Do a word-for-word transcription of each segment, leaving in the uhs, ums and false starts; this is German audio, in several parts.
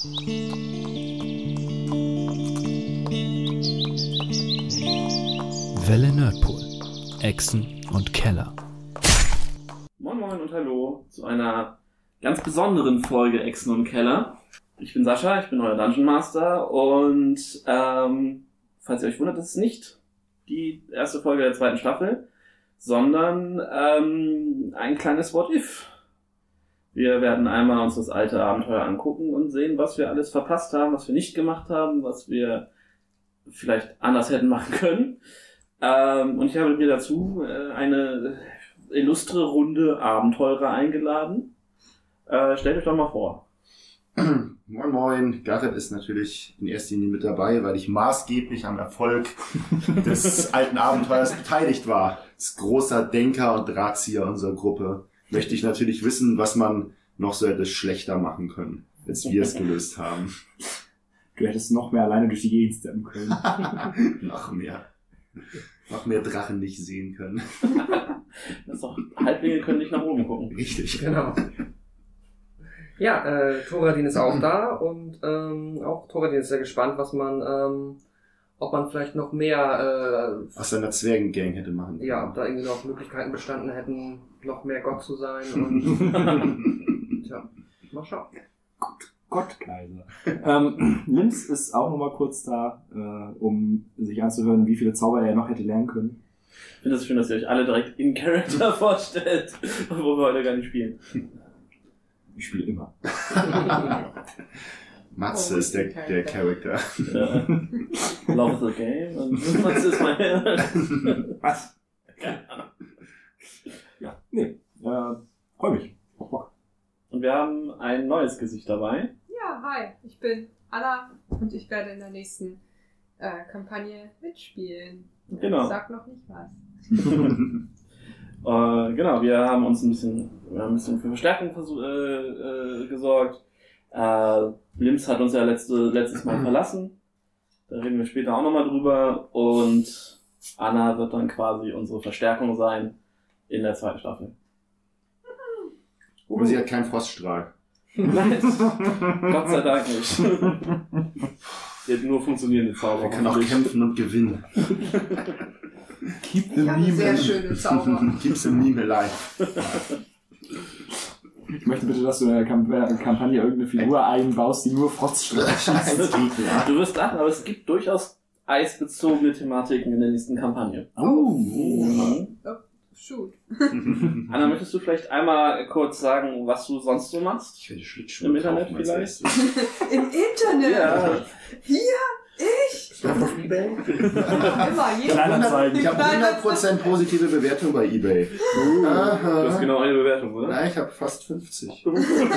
Welle Nerdpool, Echsen und Keller. Moin Moin und Hallo zu einer ganz besonderen Folge Echsen und Keller. Ich bin Sascha, ich bin euer Dungeon Master und ähm, falls ihr euch wundert, das ist nicht die erste Folge der zweiten Staffel, sondern ähm, ein kleines What-If. Wir werden einmal uns das alte Abenteuer angucken und sehen, was wir alles verpasst haben, was wir nicht gemacht haben, was wir vielleicht anders hätten machen können. Ähm, und ich habe mir dazu äh, eine illustre Runde Abenteurer eingeladen. Äh, stellt euch doch mal vor. Moin Moin, Gareth ist natürlich in erster Linie mit dabei, weil ich maßgeblich am Erfolg des alten Abenteuers beteiligt war. Als großer Denker und Drahtzieher unserer Gruppe möchte ich natürlich wissen, was man noch so hätte schlechter machen können, als wir es gelöst haben. Du hättest noch mehr alleine durch die Gegend steppen können. Noch mehr. Noch mehr Drachen nicht sehen können. Das ist doch, Halblinge können nicht nach oben gucken. Richtig. Genau. Ja, äh, Thoradin ist auch da und ähm, auch Thoradin ist sehr gespannt, was man, ähm, ob man vielleicht noch mehr, äh, aus seiner Zwergengang hätte machen können. ja, ob da irgendwie noch Möglichkeiten bestanden hätten, noch mehr Gott zu sein und tja, mal schauen. Gottkaiser. ähm, Lims ist auch nochmal kurz da, äh, um sich anzuhören, wie viele Zauber er noch hätte lernen können. Ich finde es schön, dass ihr euch alle direkt in Character vorstellt, wo wir heute gar nicht spielen. Ich spiele immer. Matze oh, ist der, der Charakter. Ja. Love the game und Matze ist mein... Was? Keine Ahnung. Ja, nee, äh, freu mich. Bock, Bock. Und wir haben ein neues Gesicht dabei. Ja, hi, ich bin Anna und ich werde in der nächsten äh, Kampagne mitspielen. Genau. Ich sag noch nicht was. äh, genau, wir haben uns ein bisschen, wir haben ein bisschen für Verstärkung versuch, äh, äh, gesorgt. Äh, Lims hat uns ja letzte, letztes Mal verlassen. Da reden wir später auch nochmal drüber. Und Anna wird dann quasi unsere Verstärkung sein in der zweiten Staffel. Aber sie hat keinen Froststrahl. Nein, Gott sei Dank nicht. Sie hat nur funktionierende Zauber. Er kann auch kämpfen und gewinnen. Keep the Ich habe meme sehr in. schöne Zauber. Keep the meme alive. Ich möchte bitte, dass du in der Kamp- Kampagne irgendeine Figur einbaust, die nur Froststrahl schießt. Du wirst lachen, aber es gibt durchaus eisbezogene Thematiken in der nächsten Kampagne. Oh. Mhm. Shoot. Anna, möchtest du vielleicht einmal kurz sagen, was du sonst so machst? Ich werde Schlittschuhe Im Internet kaufen, vielleicht? Im Internet? Ja. Hier? Ich? Ich habe auf Ebay. Immer, jeden Kleinanzeigen. Ich habe hundert Prozent positive Bewertung bei Ebay. Uh, Aha. du hast genau eine Bewertung, oder? Nein, ich habe fast fünfzig.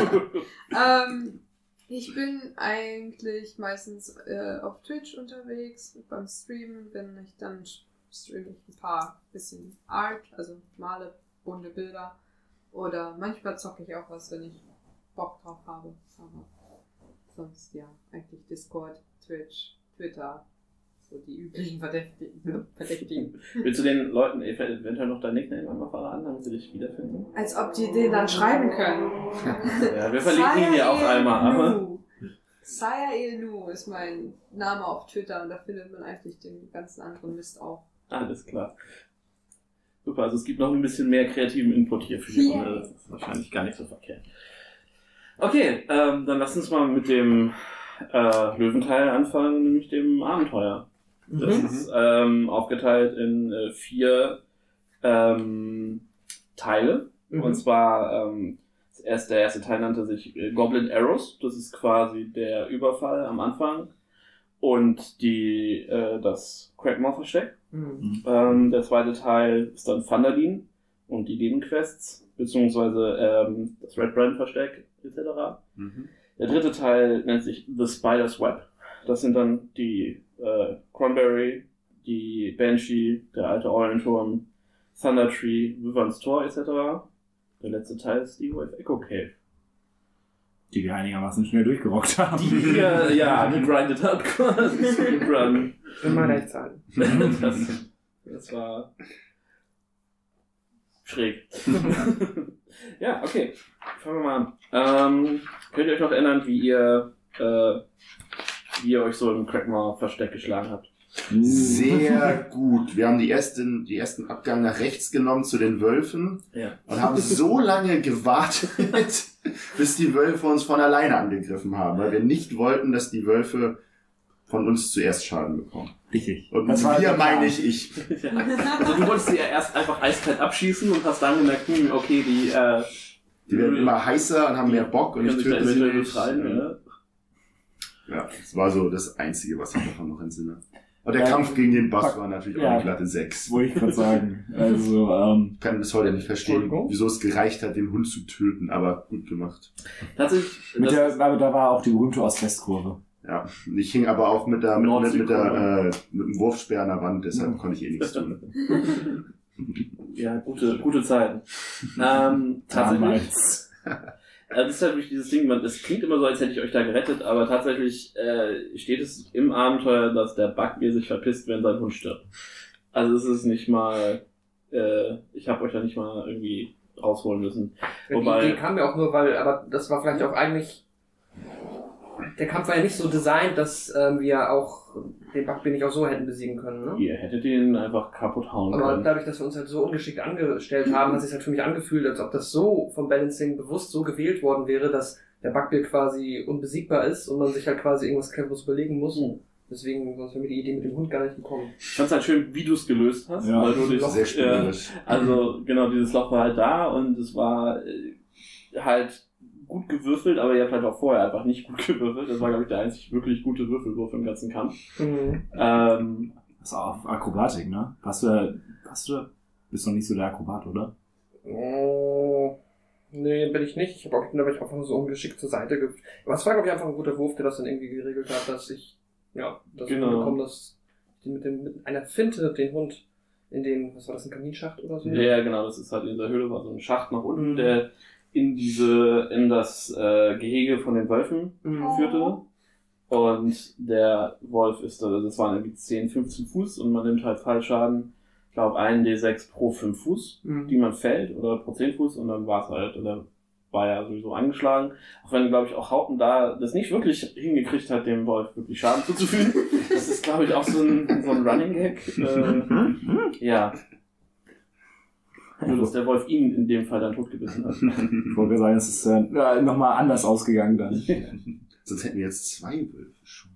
ähm, ich bin eigentlich meistens äh, auf Twitch unterwegs. Beim Streamen bin ich dann streame ich ein paar bisschen Art, also male bunte Bilder. Oder manchmal zocke ich auch was, wenn ich Bock drauf habe. Aber sonst ja, eigentlich Discord, Twitch, Twitter, so die üblichen Verdächtigen. Verdächtigen. Willst du den Leuten eventuell noch dein Nickname einmal verraten, damit sie dich wiederfinden? Als ob die den dann schreiben können. Ja, wir verlinken ihn ja auch einmal, aber... Saya Ilnu ist mein Name auf Twitter und da findet man eigentlich den ganzen anderen Mist auch. Alles klar. Super, also es gibt noch ein bisschen mehr kreativen Input hier für die Yeah. Runde. Das ist wahrscheinlich gar nicht so verkehrt. Okay, ähm, dann lass uns mal mit dem äh, Löwenteil anfangen, nämlich dem Abenteuer. Das Mhm. ist ähm, aufgeteilt in äh, vier ähm, Teile. Mhm. Und zwar ähm, das erste, der erste Teil nannte sich äh, Goblin Arrows. Das ist quasi der Überfall am Anfang. Und die äh, das Crackmore-Versteck. Mhm. Ähm, der zweite Teil ist dann Thunderdin und die Nebenquests, beziehungsweise ähm, das Red Brand-Versteck et cetera. Mhm. Der dritte Teil nennt sich The Spider's Web. Das sind dann die äh, Cranberry, die Banshee, der alte Eulenturm, Thunder Tree, Wyverns Tor et cetera. Der letzte Teil ist die Wave Echo Cave. Die wir einigermaßen schnell durchgerockt haben. Die wir, ja, gegrindet hat quasi. Speedrun. Immer Rechtszahlen. Das, das war schräg. Ja, okay. Fangen wir mal an. Ähm, könnt ihr euch noch erinnern, wie ihr äh, wie ihr euch so im Crackmore-Versteck geschlagen habt. Sehr gut. Wir haben die ersten, die ersten Abgang nach rechts genommen zu den Wölfen Ja. und haben so lange gewartet, bis die Wölfe uns von alleine angegriffen haben, weil wir nicht wollten, dass die Wölfe von uns zuerst Schaden bekommen. Richtig. Und Das war wir der Plan. meine ich ich. Ja. Also du wolltest sie ja erst einfach eiskalt abschießen und hast dann gemerkt, hm, okay, die, äh, Die werden immer heißer und haben mehr Bock und ich können sich da töte sie eventuell nicht. befreien. Ja. Ja, das war so das Einzige, was ich davon noch entsinne. Und der Ja, Kampf gegen den Boss pack- war natürlich ja. auch eine glatte sechs. Wollte ich gerade sagen. Also, ähm, Ich kann bis heute nicht verstehen, Entschuldigung? wieso es gereicht hat, den Hund zu töten, aber gut gemacht. Tatsächlich, mit das, der, aber da war auch die berühmte Ost-West-Kurve. Ja, ich hing aber auch mit, der, mit, mit, mit, der, Nord-Süd-Kurve. äh, mit dem Wurfspeer an der Wand, deshalb Mhm. konnte ich eh nichts tun. ja, gute, gute Zeiten. Ähm, tatsächlich, Damals. äh, das ist halt wirklich dieses Ding, man, es klingt immer so, als hätte ich euch da gerettet, aber tatsächlich äh, steht es im Abenteuer, dass der Bugbear sich verpisst, wenn sein Hund stirbt. Also es ist nicht mal, äh, ich habe euch da nicht mal irgendwie rausholen müssen. Wobei- Die Idee kam mir auch nur, weil, aber das war vielleicht auch eigentlich, der Kampf war ja nicht so designt, dass ähm, wir auch den Bugbear nicht auch so hätten besiegen können, ne? Ihr hättet ihn einfach kaputt hauen Aber können. dadurch, dass wir uns halt so ungeschickt angestellt haben, hat es sich halt für mich angefühlt, als ob das so vom Balancing bewusst so gewählt worden wäre, dass der Bugbear quasi unbesiegbar ist und man sich halt quasi irgendwas cleveres überlegen muss. Mhm. Deswegen war für mich die Idee mit dem Hund gar nicht gekommen. Ich fand's halt schön, wie du es gelöst hast. Ja. weil du dich, Sehr äh, spielerisch. also genau, dieses Loch war halt da und es war äh, halt gut gewürfelt, aber ihr habt halt auch vorher einfach nicht gut gewürfelt. Das war, glaube ich, der einzig wirklich gute Würfelwurf im ganzen Kampf. Mhm. Ähm, Das war auf Akrobatik, ne? Hast du, hast du, bist doch nicht so der Akrobat, oder? Oh, nee, bin ich nicht. Ich habe auch, bin aber einfach nur so ungeschickt zur Seite ge... Aber es war, glaube ich, einfach ein guter Wurf, der das dann irgendwie geregelt hat, dass ich, ja, dass Genau. ich bekomme, dass ich mit, dem, mit einer Finte den Hund in den, was war das, ein Kaminschacht oder so? ja, genau, das ist halt in der Höhle, war so ein Schacht nach unten, der in diese, in das äh, Gehege von den Wölfen Mhm. führte. Und der Wolf ist da, also das waren irgendwie zehn, fünfzehn Fuß und man nimmt halt Fallschaden, ich glaube ein D sechs pro fünf Fuß, Mhm. die man fällt, oder pro zehn Fuß und dann war es halt, oder war ja sowieso angeschlagen. Auch wenn, glaube ich, auch Haupten da das nicht wirklich hingekriegt hat, dem Wolf wirklich Schaden zuzufügen. Das ist, glaube ich, auch so ein, so ein Running Gag. Äh, ja. Nur, dass der Wolf ihn in dem Fall dann totgebissen hat. Ich wollte sagen, es ist äh, ja, nochmal anders ausgegangen dann. Sonst hätten wir jetzt zwei Wölfe schon.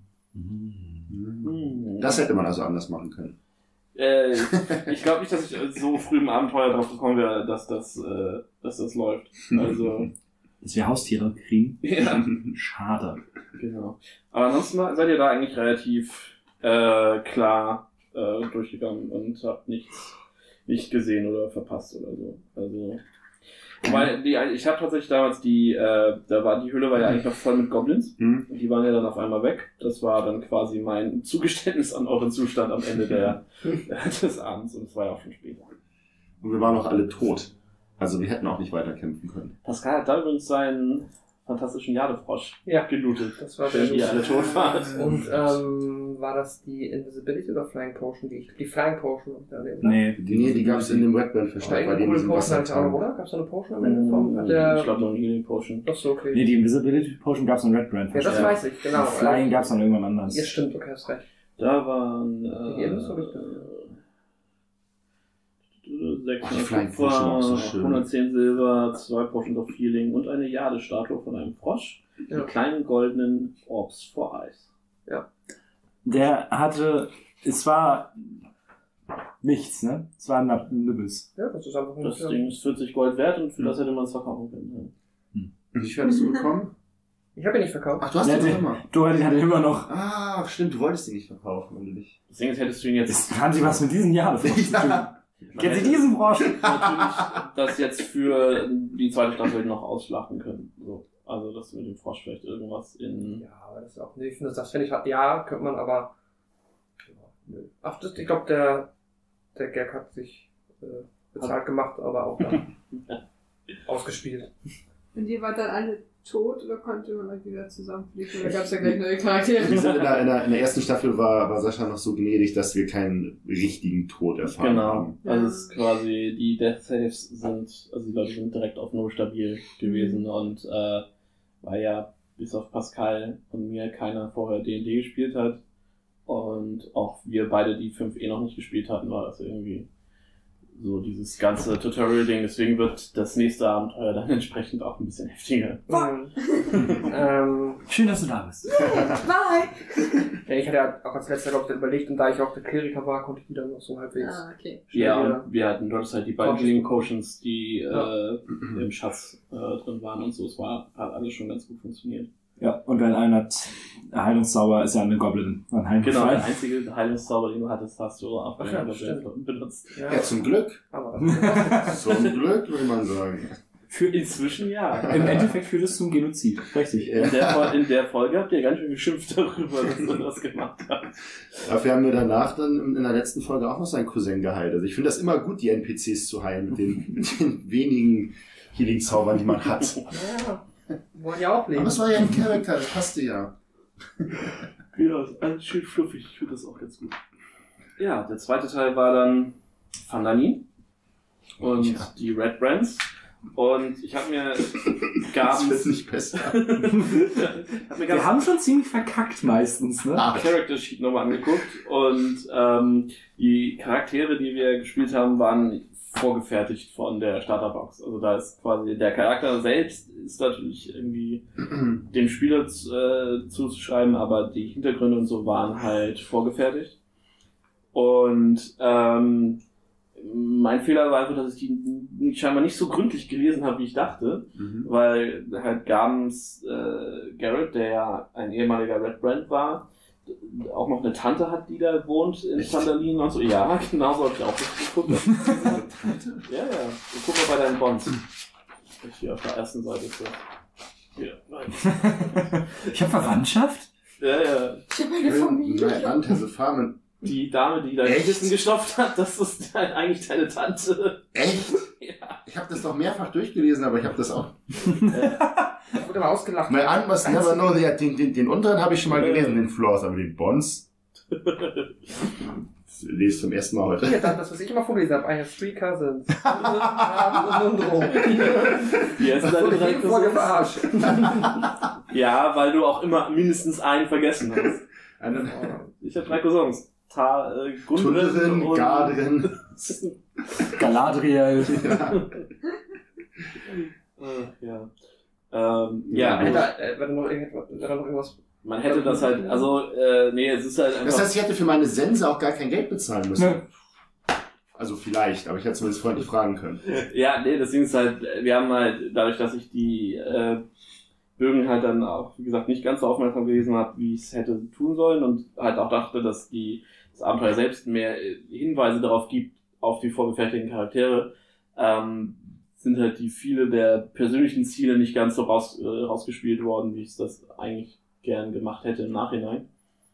Hm. Das hätte man also anders machen können. Äh, ich glaube nicht, dass ich so früh im Abenteuer drauf gekommen wäre, dass das, äh, dass das läuft. Also, Dass wir Haustiere kriegen. ja, Schade. genau. Aber ansonsten seid ihr da eigentlich relativ äh, klar äh, durchgegangen und habt nichts nicht gesehen oder verpasst oder so. Also, weil die, ich habe tatsächlich damals die, äh, da war die Höhle war ja eigentlich noch voll mit Goblins. Hm? Die waren ja dann auf einmal weg. Das war dann quasi mein Zugeständnis an euren Zustand am Ende der, des Abends und es war ja auch schon spät. Und wir waren auch alle tot. Also wir hätten auch nicht weiter kämpfen können. Pascal hat da übrigens seinen fantastischen Jadefrosch Ja. gelootet. Das war sehr Wenn ihr alle tot wart. Und ähm, war das die Invisibility oder Flying Potion? Die, die Flying Potion. Da nehmen, Nee, Nee, die gab es in dem Redband versteckt, weil die in coole diesem Potion Wasser halt auch noch, kamen. oder? Gab es da eine Potion am Ende vom? Hat der... Ich glaube noch eine Healing Potion. Ach so, okay. Nee, die Invisibility Potion gab's in Red Brand. ja, das Ja. weiß ich, genau. Flying gab's dann irgendwann anders. Ja, stimmt, okay, hast recht. Da waren Die Ems hab ich da. äh, sechshundert Oh, die Flying Potion war auch so schön. hundertzehn Silber, zwei Potions of Healing und eine Jade-Statue von einem Frosch Ja. mit kleinen goldenen Orbs for Eyes. Der hatte, es war nichts, ne? Es war ein Nibbels. Ja, das ist einfach ein Das ja. Ding ist vierzig Gold wert und für das hätte man es verkaufen können. Wie viel hattest du bekommen? Ich habe ihn nicht verkauft. Ach, du hast Ja, den die- noch immer. Du hatte hatte immer noch. Ah, stimmt, du wolltest die nicht verkaufen, wenn du dich. Das Ding ist, hättest du ihn jetzt Jetzt haben sie was mit diesen Jahren zu tun. Ja. Kennen Sie diesen Frosch? natürlich das jetzt für die zweite Staffel noch ausschlachten können. So. Also, dass mit dem Frosch vielleicht irgendwas in... Ja, aber das ist auch, nee, ich finde, das finde ich, ja, könnte man, aber, ja, nö. Ach, das, ich glaube, der, der Gag hat sich äh, bezahlt gemacht, aber auch dann ausgespielt. Und ihr wart dann alle tot oder konnte man euch wieder zusammenfliegen? Oder gab es ja gleich neue Charaktere? Wir sind in, der, in, der, in der ersten Staffel war, war Sascha noch so gnädig, dass wir keinen richtigen Tod erfahren Genau. haben. Also es ist quasi, die Death Saves sind, also die Leute sind direkt auf null stabil gewesen und äh, weil ja bis auf Pascal und mir keiner vorher D und D gespielt hat und auch wir beide die fünf eh noch nicht gespielt hatten, war das irgendwie so dieses ganze Tutorial-Ding. Deswegen wird das nächste Abenteuer dann entsprechend auch ein bisschen heftiger. Mhm. ähm, Schön, dass du da bist. Bye! ja, ich hatte ja auch als letzter, glaube ich, überlegt, und da ich auch der Kleriker war, konnte ich die dann noch so halbwegs. Ah, okay. Ja, wieder- und wir hatten dort halt die beiden Potions. Healing Potions, die Ja. äh, im Schatz äh, drin waren und so. Es war, hat alles schon ganz gut funktioniert. Ja, und wenn einer hat, Heilungszauber ist ja eine Goblin. Ein Genau, Heimfall. der einzige Heilungszauber, den du hattest, hast du auch Ach ja, bei stimmt. benutzt. Ja, Ja, zum Glück. aber Zum Glück, würde man sagen. Für inzwischen ja. Im Endeffekt führt es zum Genozid. Richtig. In der, Fol- in der Folge habt ihr ganz schön geschimpft darüber, dass du das gemacht hast. Dafür haben wir danach dann in der letzten Folge auch noch seinen Cousin geheilt. Also ich finde das immer gut, die N P Cs zu heilen mit den, mit den wenigen Healing-Zaubern, die man hat. ja, wollen ja auch leben. Aber es war ja ein Charakter, das passte ja. Ja, ist alles schön fluffig. Ich finde das auch ganz gut. Ja, der zweite Teil war dann Fandani und Ja. die Red Brands. Und ich habe mir Das wird Gabens... nicht besser. hab mir Wir Gabens haben schon ziemlich verkackt meistens, ne? Ah, Character Sheet nochmal angeguckt und ähm, die Charaktere, die wir gespielt haben, waren vorgefertigt von der Starterbox. Also da ist quasi der Charakter selbst ist natürlich irgendwie dem Spieler äh, zuzuschreiben, aber die Hintergründe und so waren halt vorgefertigt. Und ähm, mein Fehler war einfach, dass ich die scheinbar nicht so gründlich gelesen habe, wie ich dachte, Mhm. weil halt Gabens äh, Garrett, der ja ein ehemaliger Red Brand war, auch noch eine Tante hat, die da wohnt in Sandalin und so. Ja, genau so habe ich auch geguckt. Ja, ja. Und guck mal bei deinen Bonds. Hier auf der ersten Seite ist das. Hier, nein. Ich habe Verwandtschaft? Ja, ja. Ich habe eine Familie. Nein, Aunt has a farm. Die Dame, die dein Echt? Kissen gestopft hat, das ist halt eigentlich deine Tante. Echt? Ja. Ich habe das doch mehrfach durchgelesen, aber ich habe das auch. Ich wurde immer ausgelacht. My aunt must never know that. Den, den, den unteren habe ich schon mal gelesen, den Floors, aber den Bonds. Das lese ich zum ersten Mal heute. Hier, dann, das, was ich immer vorgelesen habe. I have three cousins. Nundro. Hier ist deine drei Jede Folge Cousins. verarscht. Ja, weil du auch immer mindestens einen vergessen hast. Eine Ich habe drei Cousins. Ta äh, Gundren Tunnerin, und... Gardrin. Galadriel. Ja. Äh, ja. Ähm, ja, Hätte, also, äh, wäre noch irgendwas, wäre noch irgendwas. man hätte das halt, also, äh, nee, es ist halt einfach... Das heißt, ich hätte für meine Sense auch gar kein Geld bezahlen müssen. Ne. Also vielleicht, aber ich hätte zumindest freundlich fragen können. Ja, nee, das Ding ist halt, wir haben halt, dadurch, dass ich die äh, Bögen halt dann auch, wie gesagt, nicht ganz so aufmerksam gelesen habe, wie ich es hätte tun sollen und halt auch dachte, dass die das Abenteuer selbst mehr äh, Hinweise darauf gibt, auf die vorgefertigten Charaktere, ähm, sind halt die viele der persönlichen Ziele nicht ganz so raus, äh, rausgespielt worden, wie ich das eigentlich gern gemacht hätte im Nachhinein.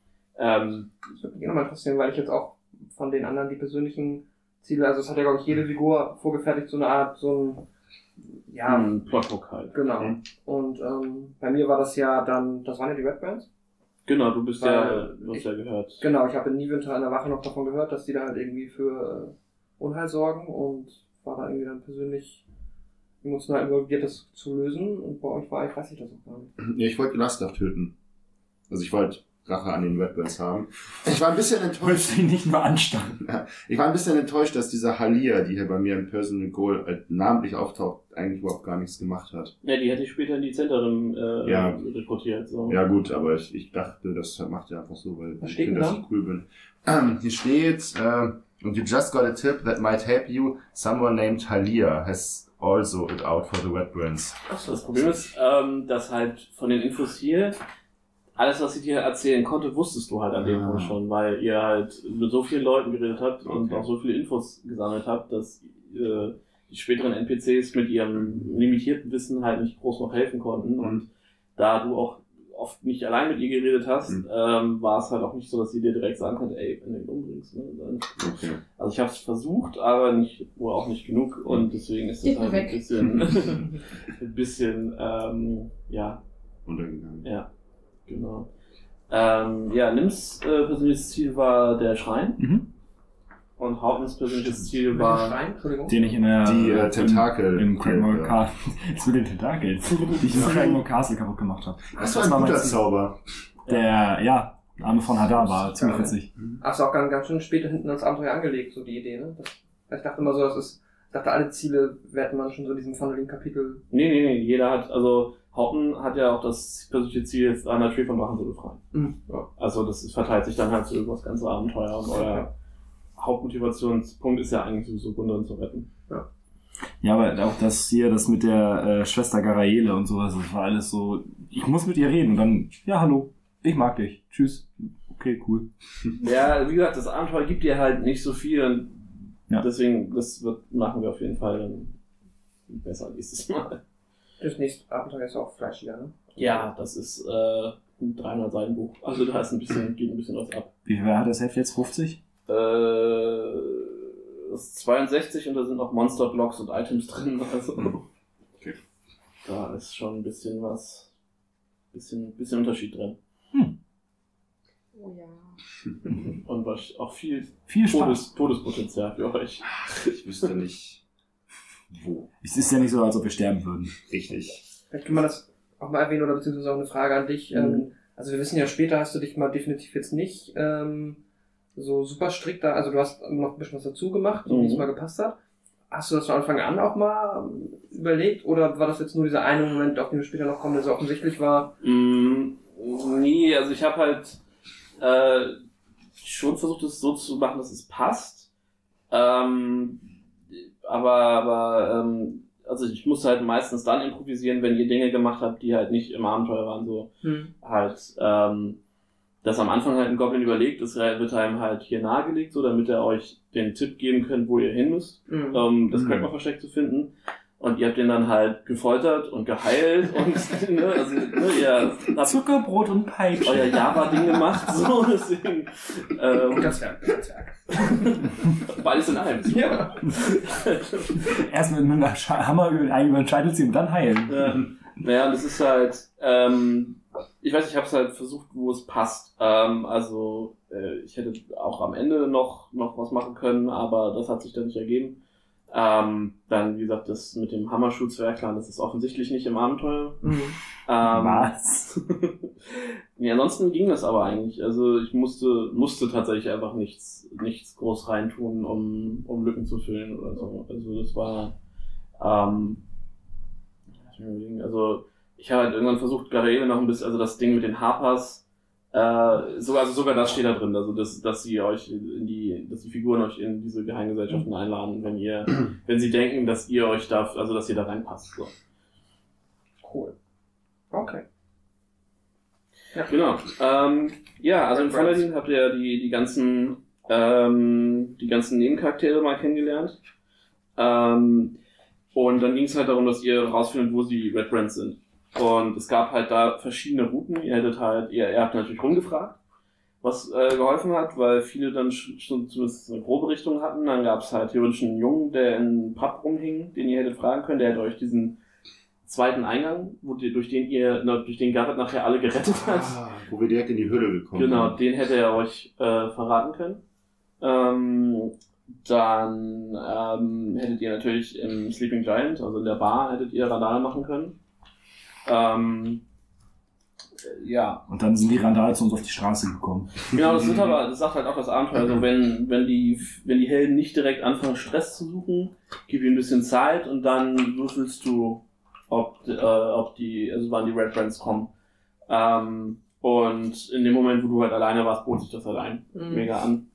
Ähm, Das würde mich nochmal interessieren, weil ich jetzt auch von den anderen die persönlichen Ziele, also es hat ja, glaube ich, jede Figur vorgefertigt, so eine Art, so ein, ja, ein Plotbook halt. genau. Mhm. Und ähm, bei mir war das ja dann, das waren ja die Red Bands. Genau, du bist Weil ja, du hast ich- ja gehört. Genau, ich habe in Niewinter in der Wache noch davon gehört, dass die da halt irgendwie für äh, Unheil sorgen und war da irgendwie dann persönlich emotional involviert, das zu lösen. Und bei euch war ich, weiß ich das auch gar nicht. Ja, ich wollte Glastaff töten. Also ich wollte Rache an den Redbirds haben. Ich war ein bisschen enttäuscht. Wolltest du ihn nicht nur anstarren? Ich war ein bisschen enttäuscht, dass diese Halia, die hier bei mir im Personal Goal äh, namentlich auftaucht, eigentlich überhaupt gar nichts gemacht hat. Ja, die hätte ich später in die Zentrum äh, Ja. rekrutiert. So. Ja gut, aber ich, ich dachte, das macht er einfach so, weil Was ich steht finde, denn dass da? ich cool bin. Ähm, hier steht, äh, you just got a tip that might help you. Someone named Halia has also it out for the Redbirds. Achso, das Problem ist, ähm, dass halt von den Infos hier, alles, was ich dir erzählen konnte, wusstest du halt an dem Ah. Punkt schon, weil ihr halt mit so vielen Leuten geredet habt und Okay. auch so viele Infos gesammelt habt, dass äh, die späteren N P Cs mit ihrem limitierten Wissen halt nicht groß noch helfen konnten. Mhm. Und da du auch oft nicht allein mit ihr geredet hast, Mhm. ähm, war es halt auch nicht so, dass sie dir direkt sagen konnte, ey, wenn du ihn umbringst, ne, dann Okay. also ich habe es versucht, aber nicht, wohl auch nicht genug und deswegen ist das Gib halt mir ein weg. bisschen, ein bisschen, ähm, ja, Untergegangen. ja, genau. Ähm, ja, Nims äh, persönliches Ziel war der Schrein Mhm. Und Hauptens persönliches Ziel Welchen war... Schrein? Entschuldigung. Den ich in der... Die äh, Tentakel. Im, im Craigmore Ja. Castle... Das mit den Tentakeln. Die ich im Craigmore Castle kaputt gemacht habe. Das war ein guter Zauber. Der, ja, Arme von Hadar war ziemlich witzig. Hast du auch ganz, ganz schön später hinten ans Abenteuer angelegt, so die Idee, ne? Das, ich dachte immer so, das ist, ich dachte, alle Ziele werden man schon so in diesem Funneling-Kapitel. Nee, nee, nee, jeder hat, also Haupten hat ja auch das persönliche Ziel, jetzt einer Tree von Wachen zu befreien. Mhm. Ja, also das ist, verteilt sich dann halt so über das ganze Abenteuer und euer Hauptmotivationspunkt ist ja eigentlich sowieso Gundren zu retten. Ja. Ja, aber auch das hier, das mit der äh, Schwester Garaele und sowas, das war alles so, ich muss mit ihr reden und dann, ja, hallo, ich mag dich, tschüss, okay, cool. Ja, wie gesagt, das Abenteuer gibt dir halt nicht so viel und Ja. deswegen, das wird, machen wir auf jeden Fall dann besser nächstes Mal. Das nächste Abenteuer ist auch fleischiger, ne? Ja, das ist äh, ein dreihundert Seiten Buch, also da ist ein bisschen, geht ein bisschen was ab. Wie viel hat das Heft jetzt? fünfzig? Äh, das ist zweiundsechzig und da sind noch Monster-Blocks und Items drin, also Okay. da ist schon ein bisschen was, bisschen, bisschen Unterschied drin. Hm. Oh ja. Und was auch viel Viel Spaß. Todes, Todespotenzial für euch. Ich wüsste nicht, wo. Es ist ja nicht so, als ob wir sterben würden. Richtig. Vielleicht können wir das auch mal erwähnen oder beziehungsweise auch eine Frage an dich. Mhm. Ähm, also wir wissen ja, später hast du dich mal definitiv jetzt nicht ähm, so super strikt da, also du hast noch ein bisschen was dazu gemacht, so wie es Mhm. mal gepasst hat. Hast du das von Anfang an auch mal ähm, überlegt oder war das jetzt nur dieser eine Moment, auf den wir später noch kommen, der so offensichtlich war? Mm, nee, also ich habe halt äh, schon versucht, es so zu machen, dass es passt. Ähm, aber aber ähm, also ich musste halt meistens dann improvisieren, wenn ihr Dinge gemacht habt, die halt nicht im Abenteuer waren. So Hm. halt, ähm, dass am Anfang halt ein Goblin überlegt, das wird einem halt hier nahegelegt, so damit er euch den Tipp geben könnt, wo ihr hin müsst, Mhm. um das Mhm. Craigmore-Versteck zu finden. Und ihr habt den dann halt gefoltert und geheilt und ne, also ne, ihr habt Zuckerbrot und Peitsche. euer Java-Ding gemacht, so deswegen ähm, Guter Zwerg, guter Zwerg. beides in einem. Ja. Erst mit einem Scha- Hammer über einen über den Scheitel ziehen und dann heilen. Ja. Naja, und es ist halt, ähm, ich weiß, ich habe es halt versucht, wo es passt. Ähm, also äh, ich hätte auch am Ende noch noch was machen können, aber das hat sich dann nicht ergeben. Ähm, dann, wie gesagt, das mit dem Hammerschuhzwerg, klar, das ist offensichtlich nicht im Abenteuer. Mhm. Ähm, Was? nee, ansonsten ging das aber eigentlich. Also ich musste musste tatsächlich einfach nichts nichts groß reintun, um um Lücken zu füllen oder so. Also das war ähm, lass mich überlegen. Also ich habe halt irgendwann versucht, Garaele noch ein bisschen, also das Ding mit den Harpers, äh, sogar also sogar das steht da drin, also dass dass sie euch in die, dass die Figuren euch in diese Geheimgesellschaften einladen, wenn ihr wenn sie denken, dass ihr euch da, also dass ihr da reinpasst. So. Cool. Okay. Ja. Genau. Ähm, ja, also in Paladin habt ihr ja die, die ganzen, ähm, die ganzen Nebencharaktere mal kennengelernt. Ähm, und dann ging es halt darum, dass ihr rausfindet, wo die Red Brands sind. Und es gab halt da verschiedene Routen. Ihr hättet halt, ihr, ihr habt natürlich rumgefragt, was äh, geholfen hat, weil viele dann sch- schon zumindest eine grobe Richtung hatten. Dann gab es halt theoretisch einen Jungen, der in einem Pub rumhing, den ihr hättet fragen können. Der hätte euch diesen zweiten Eingang, wo die, durch den ihr, na, durch den Garrett nachher alle gerettet hat. Ah, wo wir direkt in die Höhle gekommen Genau, sind. den hätte er euch äh, verraten können. Ähm, dann ähm, hättet ihr natürlich im Sleeping Giant, also in der Bar, hättet ihr Radar machen können. Ähm, äh, ja, Und dann sind die Randale zu uns auf die Straße gekommen. genau, das sind aber, das sagt halt auch das Abenteuer, also wenn, wenn die, wenn die Helden nicht direkt anfangen Stress zu suchen, gib ihnen ein bisschen Zeit und dann würfelst du, ob, äh, ob die, also wann die Red Brands kommen. Ähm, und in dem Moment, wo du halt alleine warst, bot sich das halt ein. Mhm. Mega an.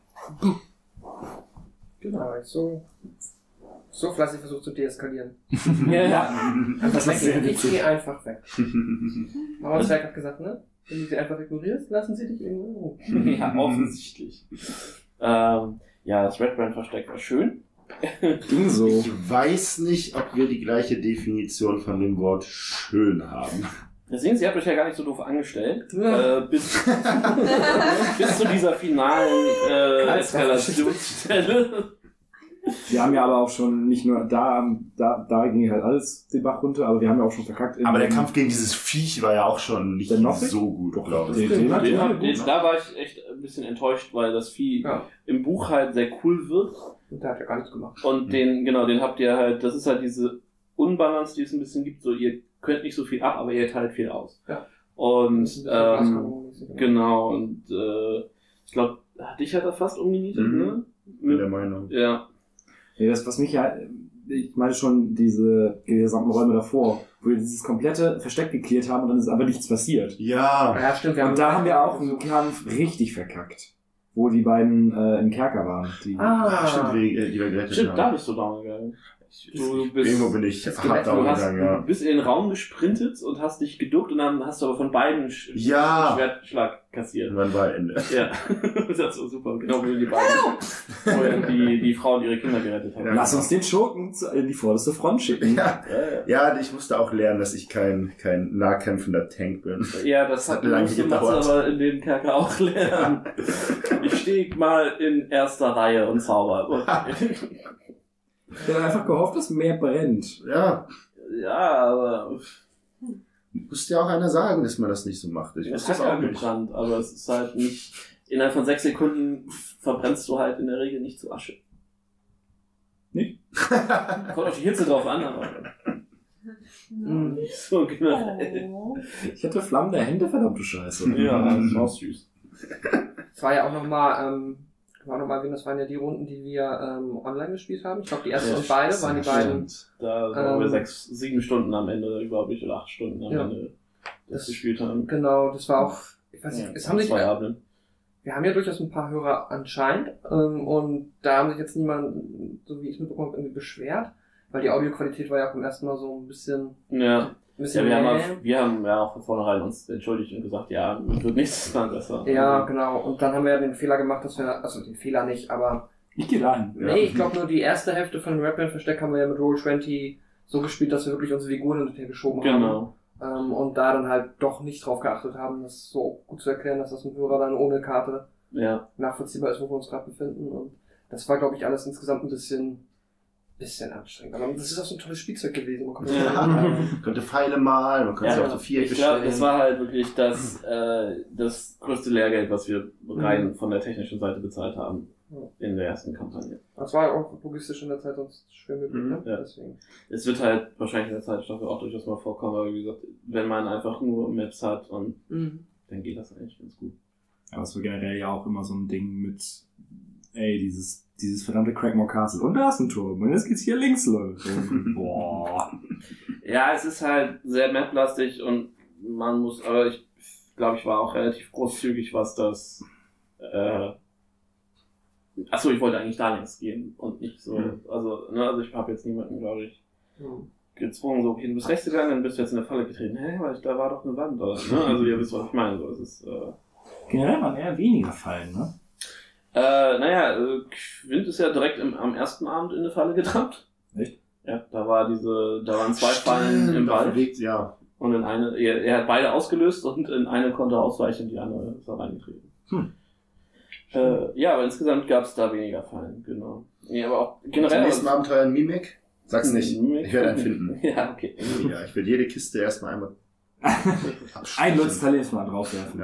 Genau, ich so, so fleißig versucht zu deeskalieren. Ja, ja. Einfach Das war sehr weg. Ich witzig. gehe einfach weg. Aber Zwerg hat gesagt, ne? Wenn du sie einfach ignorierst, lassen sie dich irgendwo. Ja, offensichtlich. Ähm, ja, das Red Brand Versteck war schön. Ging so. Ich weiß nicht, ob wir die gleiche Definition von dem Wort schön haben. Deswegen, sie habt euch ja gar nicht so doof angestellt. Ja. Äh, bis, bis zu dieser finalen äh, Kreisverschnitt. Eskalationsstelle. Wir haben ja aber auch schon nicht nur da, da, da ging halt alles den Bach runter, aber wir haben ja auch schon verkackt. in Aber der dem- Kampf gegen dieses Viech war ja auch schon nicht Der Noffig? so gut, glaube Den- ich. den- Den, Ja, den, gut. da war ich echt ein bisschen enttäuscht, weil das Vieh Ja. im Buch halt sehr cool wird. Und der hat ja gar nichts gemacht. Und Mhm. den, genau, den habt ihr halt, das ist halt diese Unbalance, die es ein bisschen gibt, so ihr könnt nicht so viel ab, aber ihr teilt viel aus. Ja. Und, Das ist ein bisschen ähm, Glaskanonenmäßig, genau, und äh, ich glaube, dich hat er fast umgenietet, Mhm. ne? Bin der Meinung. Ja. Nee, das, was mich ja, ich meine schon diese gesamten Räume davor, wo wir dieses komplette Versteck geklärt haben und dann ist aber nichts passiert. Ja. Ja, stimmt. Wir Und da haben wir auch einen Kampf richtig verkackt, wo die beiden äh, im Kerker waren. Die, Ah, Stimmt, wie, äh, die wir gerettet Stimmt, da haben. bist du down gegangen. Ich, Du ich, bist- irgendwo bin ich das hart Skelett, Du down hast, gegangen, ja. du bist in den Raum gesprintet und hast dich geduckt und dann hast du aber von beiden Sch Ja. Schwertschlag kassiert. Und wann war Ende? Ja, das war super. Genau wie die beiden, wo die, die Frauen ihre Kinder gerettet haben. Ja. Lass uns den Schurken zu- in die vorderste Front schicken. Ja. Ja, Ja, ich musste auch lernen, dass ich kein, kein nahkämpfender Tank bin. ja, das hat hat lange musste gedauert. Matze aber in dem Kerker auch lernen. Ich stehe mal in erster Reihe und zauber. Und, Ich hätte einfach gehofft, dass mehr brennt. Ja, ja, aber musste ja auch einer sagen, dass man das nicht so macht. Ich es wusste hat das ja auch nicht. gebrannt, aber es ist halt nicht. Innerhalb von sechs Sekunden verbrennst du halt in der Regel nicht zu Asche. Nicht? Kommt auf die Hitze drauf an, aber Mhm. so generell. Oh. Ich hätte flammende Hände, verdammte Scheiße. Ja, das war süß. Es war ja auch nochmal, ähm, war noch mal erwähnen, das waren ja die Runden, die wir ähm, online gespielt haben. Ich glaube, die erste Ja, und beide waren die beiden. Da waren wir Ähm, sechs, sieben Stunden am Ende, glaube ich, oder acht Stunden am Ja. Ende, das Das- gespielt haben. Genau, das war auch, ich weiß nicht, Ja, es haben sich, zwei Abende. wir haben ja durchaus ein paar Hörer anscheinend, ähm, und da haben sich jetzt niemand, so wie ich es mitbekommen habe, irgendwie beschwert, weil die Audioqualität war ja auch beim ersten Mal so ein bisschen, Ja. ein Ja, bisschen wir haben, mäh. auch, wir haben ja auch von vornherein uns entschuldigt und gesagt, ja, wird nächstes Mal besser. Ja, genau. Und dann haben wir ja den Fehler gemacht, dass wir, also den Fehler nicht, aber Ich gehe dahin. Ja. nee, ich glaube nur die erste Hälfte von dem Rapband-Versteck haben wir ja mit Roll zwanzig so gespielt, dass wir wirklich unsere Figuren hin und her geschoben haben. Genau. Ähm, und da dann halt doch nicht drauf geachtet haben, das so gut zu erklären, dass das ein Hörer dann ohne Karte Ja. nachvollziehbar ist, wo wir uns gerade befinden. Und das war, glaube ich, alles insgesamt ein bisschen, bisschen anstrengend. Aber das ist auch so ein tolles Spielzeug gewesen. Man konnte Ja. Man konnte Pfeile malen, man konnte Ja, sie auf so Viereck Ich glaube, bestellen. das war halt wirklich das, äh, das größte Lehrgeld, was wir rein von der technischen Seite bezahlt haben in der ersten Kampagne. Das war ja auch logistisch in der Zeit sonst schwer möglich, Mhm, ne? ja. Deswegen. Es wird halt wahrscheinlich in der Zeitstaffel auch durchaus mal vorkommen, aber wie gesagt, wenn man einfach nur Maps hat, und Mhm. dann geht das eigentlich ganz gut. Aber es war generell ja auch immer so ein Ding mit, ey, dieses, dieses verdammte Crackmore Castle. Und da ist ein Turm. Und jetzt geht's hier links los. Und, boah. Ja, es ist halt sehr maplastig und man muss, aber ich glaube, ich war auch relativ großzügig, was das, äh, achso, ich wollte eigentlich da links gehen und nicht so, Mhm. also, ne, also ich habe jetzt niemanden, glaube ich, Mhm. gezwungen, so, okay, du bist rechts gegangen, dann bist du jetzt in eine Falle getreten. Hä, weil ich, da war doch eine Wand, oder, ne? Also ihr wisst, was ich meine, so, es ist, äh, Generell waren eher weniger Fallen, ne? Äh, naja, äh, Quint ist ja direkt im, am ersten Abend in eine Falle getappt. Echt? Ja, da war diese, da waren zwei Fallen im Auf dem Wald. Weg, ja. Und in eine, er, er hat beide ausgelöst und in eine konnte er ausweichen, die andere ist da reingetreten. Hm. Äh, ja, aber insgesamt gab es da weniger Fallen, genau. Nee, aber auch Zum generell. nächsten Abenteuer ein Mimik? Sag's nicht. Mimik. Ich werde einen finden. Ja, okay. Ja, ich werde jede Kiste erstmal einmal Ein Lutz Talisman draufwerfen.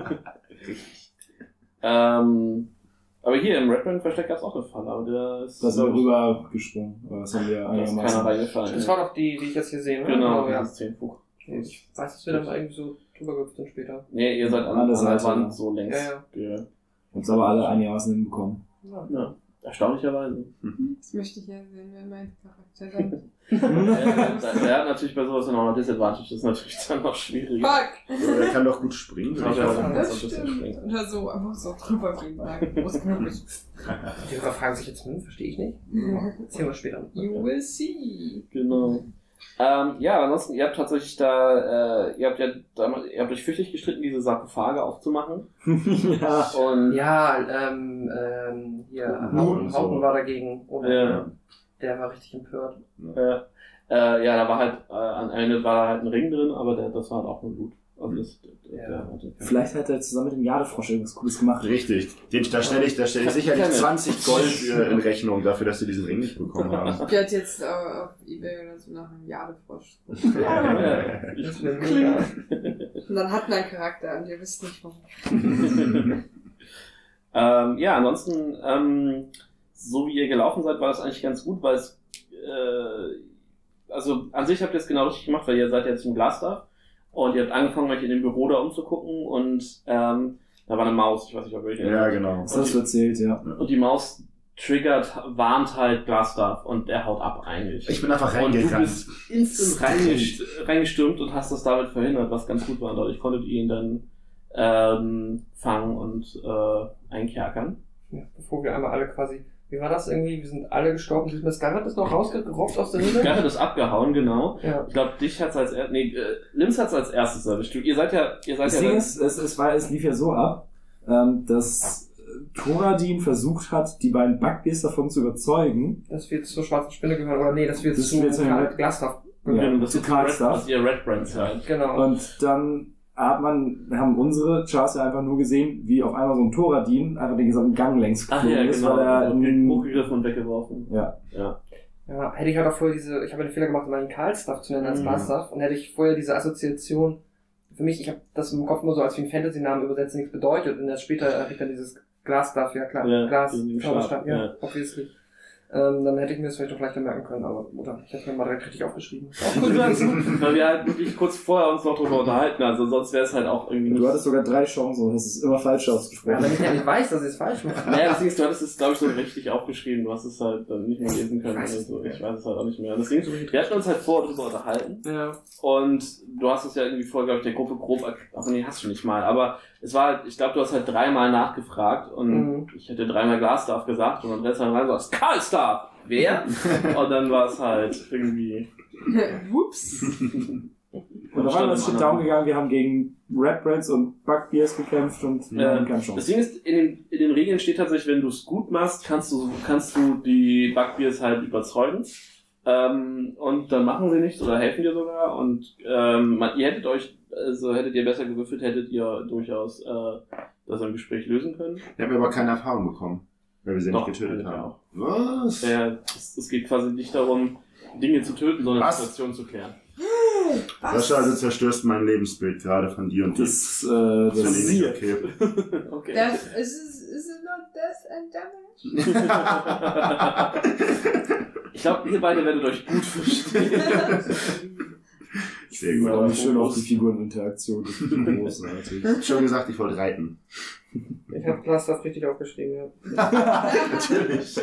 Ähm, aber hier im Redman-Versteck gab es auch eine Falle, aber der ist, Da sind wir glaub ich, rüber gesprungen. Aber das haben wir da ist keiner einigermaßen. reingefallen. Das war doch die, die ich jetzt hier sehe, ne? genau, ja. dieses zehn Fuß. Ich weiß, dass wir dann irgendwie so drüber gehüpft sind später. Nee, ihr seid an, An an der der Seite, Wand ja. so längs. Ja, ja. ge- Uns aber alle einigermaßen hinbekommen. Ja. Ja, erstaunlicherweise. Das möchte ich ja sehen, wenn mein Charakter dann. der, der, der hat natürlich bei sowas noch eine Disadvantage, das ist natürlich dann noch schwieriger. Fuck! Aber der kann doch gut springen. Ja, Ich ja. hoffe. Ja. Das ein bisschen stimmt. springen. Oder so, einfach so drüber gehen, sagen, groß genug ist. Die Hörer fragen sich jetzt, hm, verstehe ich nicht. Erzählen wir später. You will see. Genau. Ähm, ja, ansonsten, ihr habt tatsächlich da, äh, ihr habt ja damals, ihr habt euch fürchterlich gestritten, diese Sarkophage aufzumachen. Ja. Und Ja, ähm, ähm, hier, Hauten Hauten, und so. Hauten war dagegen. Oder? Ja. Der war richtig empört. Äh, äh, ja, da war halt, äh, an Ende war da halt ein Ring drin, aber der, das war halt auch nur Blut. Also das, Ja. Der hatte- Vielleicht hat er zusammen mit dem Jadefrosch irgendwas Cooles gemacht. Richtig. Den, da stelle ich, da stelle ich sicherlich zwanzig Gold äh, in Rechnung dafür, dass sie diesen Ring nicht bekommen haben. Ich werde jetzt äh, auf Ebay oder so nach einem Jadefrosch. Ja, ja. Das wäre mega. Und dann hat man einen Charakter und ihr wisst nicht warum. ähm, ja, ansonsten, ähm, so wie ihr gelaufen seid, war das eigentlich ganz gut, weil es, äh, also an sich habt ihr es genau richtig gemacht, weil ihr seid jetzt im Glasdorf und ihr habt angefangen, euch in dem Büro da umzugucken und ähm, da war eine Maus, ich weiß nicht, ob ihr euch Ja, genau. Das hast du erzählt, ja. Und die Maus triggert, warnt halt Glasdorf und er haut ab eigentlich. Ich bin einfach Und du reingegangen. bist instant reingest reingestürmt und hast das damit verhindert, was ganz gut war. Und dadurch konntet ihr ihn dann ähm, fangen und äh, einkerkern. Ja, bevor wir einmal alle quasi, wie war das irgendwie? Wir sind alle gestorben. Diesmal Scarlet ist noch rausgerofft aus der Höhle. Garrett ist abgehauen, genau. Ja. Ich glaube, dich hat's als er nee, äh, Lims hat's als erstes erwischt. Ihr seid ja, ihr seid Das ja Ding dann- ist, es, es, war, es lief ja so ab, ähm, dass Thoradin versucht hat, die beiden Bugbears davon zu überzeugen. Dass wir zur schwarzen Spinne gehören, oder nee, dass wir Das zu wir zu den Red- Glasdorf Ja, Genau, das zu ist Karlstadt. dass ihr Red Brands seid. Genau. Und dann hat man, haben unsere Chars ja einfach nur gesehen, wie auf einmal so ein Thoradin einfach den gesamten Gang längs Ach geflogen ja, ist, genau. weil er Und in- hochgegriffen und weggeworfen. ja. Ja. Ja, hätte ich halt auch vorher diese, ich habe den Fehler gemacht, meinen Karlstaff zu nennen als Mhm. Glasdorf und hätte ich vorher diese Assoziation, für mich, ich habe das im Kopf nur so als wie ein Fantasy-Namen übersetzt, nichts bedeutet und erst später habe ich dann dieses Glasdorf, ja klar, Ja, Glas, wegen dem Zauberstab, Stab, ja, ja. obviously. Ähm, dann hätte ich mir das vielleicht noch leichter merken können, aber oder ich hätte mir mal direkt richtig aufgeschrieben. Auch gut, weil wir halt wirklich kurz vorher uns noch drüber unterhalten, also sonst wäre es halt auch irgendwie nicht. Du hattest sogar drei Chancen und hast es immer falsch Ja, ausgesprochen. wenn ich ja nicht weiß, dass ich es falsch mache. Naja, das Ding ist, du hattest es, glaube ich, so richtig aufgeschrieben, du hast es halt dann nicht mehr lesen können Ich weiß oder es so. nicht. Ich weiß es halt auch nicht mehr. Das Ding ist, wir hatten uns halt vorher drüber unterhalten Ja. und du hast es ja irgendwie vorher, glaube ich, der Gruppe grob, ach nee, hast du nicht mal, aber es war halt, ich glaube, du hast halt dreimal nachgefragt und Mhm. ich hätte dreimal Glasdorf gesagt und dann letztes Mal sagst du, Karlsdorf! Wer? Und dann war es halt irgendwie. Ups. Und dann war das Shit down gegangen, wir haben gegen Red Brands und Bugbears gekämpft und wir Ja. hatten keine Das Chance. Ding ist, in den, in den Regeln steht tatsächlich, wenn du es gut machst, kannst du, kannst du die Bugbears halt überzeugen. Ähm, und dann machen sie nichts oder helfen dir sogar. Und ähm, man, ihr hättet euch, also hättet ihr besser gewürfelt, hättet ihr durchaus äh, das im Gespräch lösen können. Ich habe aber keine Erfahrung bekommen, weil wir sie Doch, nicht getötet ja. haben. Was? Äh, es, es geht quasi nicht darum, Dinge zu töten, sondern Was? Situationen zu klären. Sascha, du zerstörst mein Lebensbild gerade von dir und Das, äh, das das finde ich nicht okay. Okay. Death, is, it, is it not death and damage? Ich glaube, ihr beide werdet euch gut verstehen. Sehr Ich gut. freue mich schön auf die Figureninteraktion. Das ist großartig. Ich hab schon gesagt, ich wollte reiten. Ich habe Glasdorf richtig aufgeschrieben, ja. Natürlich.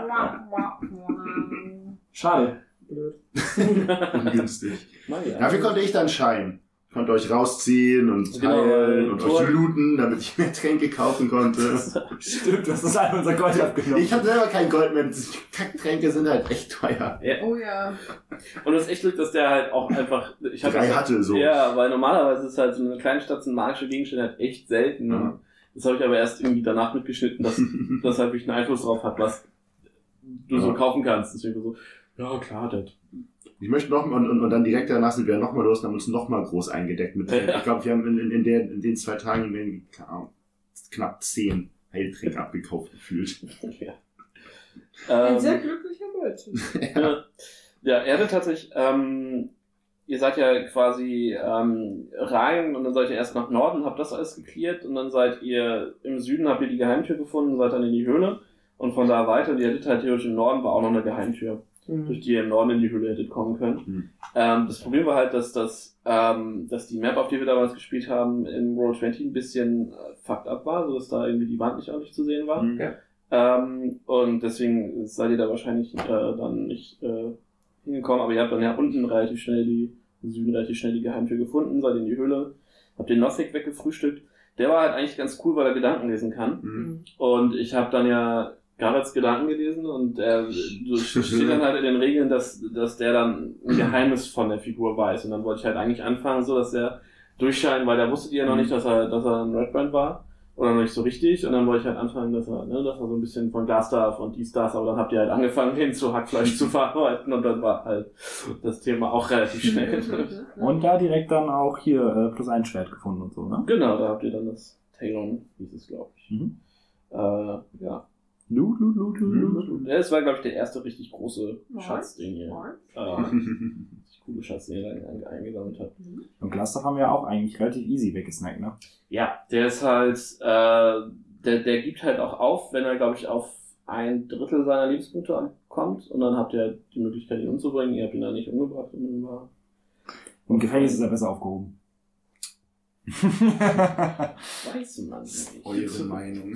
Schade. Blöd. Ungünstig. Naja. Dafür konnte ich dann scheinen. Ich konnte euch rausziehen und Genau, heilen und Tor- euch looten, damit ich mehr Tränke kaufen konnte. Stimmt, du hast das all unser Gold abgenommen. Ich habe selber kein Gold mehr. Die Kacktränke sind halt echt teuer. Oh ja. Und das ist echt Glück, dass der halt auch einfach. Ich hab Drei das, hatte so. Ja, weil normalerweise ist halt so eine kleine Stadt sind magische Gegenstände halt echt selten. Ja. Das habe ich aber erst irgendwie danach mitgeschnitten, dass das halt wirklich einen Einfluss drauf hat, was du so Ja. kaufen kannst. Deswegen so, ja klar, das. Ich möchte noch und, und, und dann direkt danach sind wir nochmal los und haben uns nochmal groß eingedeckt mit Tränken. Ja. Ich glaube, wir haben in, in, in, der, in den zwei Tagen irgendwie, keine Ahnung, knapp zehn Heiltränke abgekauft gefühlt. Ja. Ein Ähm, sehr glücklicher Mensch. Ja, ja, er hatte tatsächlich, ähm, ihr seid ja quasi ähm, rein und dann seid ihr erst nach Norden, habt das alles geklärt und dann seid ihr im Süden, habt ihr die Geheimtür gefunden, seid dann in die Höhle und von da weiter, und ihr hättet halt theoretisch im Norden war auch noch eine Geheimtür, Mhm. durch die ihr im Norden in die Höhle hättet kommen können. Mhm. Ähm, das Problem war halt, dass das, ähm, dass die Map, auf die wir damals gespielt haben, im Roll zwanzig ein bisschen äh, fucked up war, sodass da irgendwie die Wand nicht ordentlich zu sehen war. Mhm. Ja. Ähm, und deswegen seid ihr da wahrscheinlich äh, dann nicht äh, hingekommen, aber ihr habt dann ja unten relativ schnell die, im Süden relativ schnell die Geheimtür gefunden, seid in die Höhle, habt den Nothik weggefrühstückt. Der war halt eigentlich ganz cool, weil er Gedanken lesen kann. Mhm. Und ich habe dann ja Garrets Gedanken gelesen und er so steht dann halt in den Regeln, dass, dass der dann ein Geheimnis von der Figur weiß. Und dann wollte ich halt eigentlich anfangen, so dass er durchscheinen, weil der wusste ja noch nicht, dass er, dass er ein Redbrand war. Oder noch nicht so richtig. Und dann wollte ich halt anfangen, dass er, ne, dass er so ein bisschen von Gas darf und dies, das. Aber dann habt ihr halt angefangen, den zu Hackfleisch zu verarbeiten. Und dann war halt das Thema auch relativ schnell. Und da direkt dann auch hier äh, plus ein Schwert gefunden und so, ne? Genau, da habt ihr dann das Talon, hieß es, glaube ich. Mhm. Äh, ja. Loot, loot, loot, loot, loot. Ja, das war, glaube ich, der erste richtig große Nice. Schatz, den ihr, Nice. äh, richtig coole Schatz, den ihr dann eingesammelt habt. Und Glasdach haben wir auch eigentlich relativ easy weggesnackt, ne? Ja, der ist halt, äh, der, der gibt halt auch auf, wenn er, glaube ich, auf ein Drittel seiner Lebenspunkte kommt. Und dann habt ihr die Möglichkeit, ihn umzubringen. Ihr habt ihn dann nicht umgebracht. Und dann war Im Gefängnis ist er besser aufgehoben. weiß man nicht. Eure Meinung.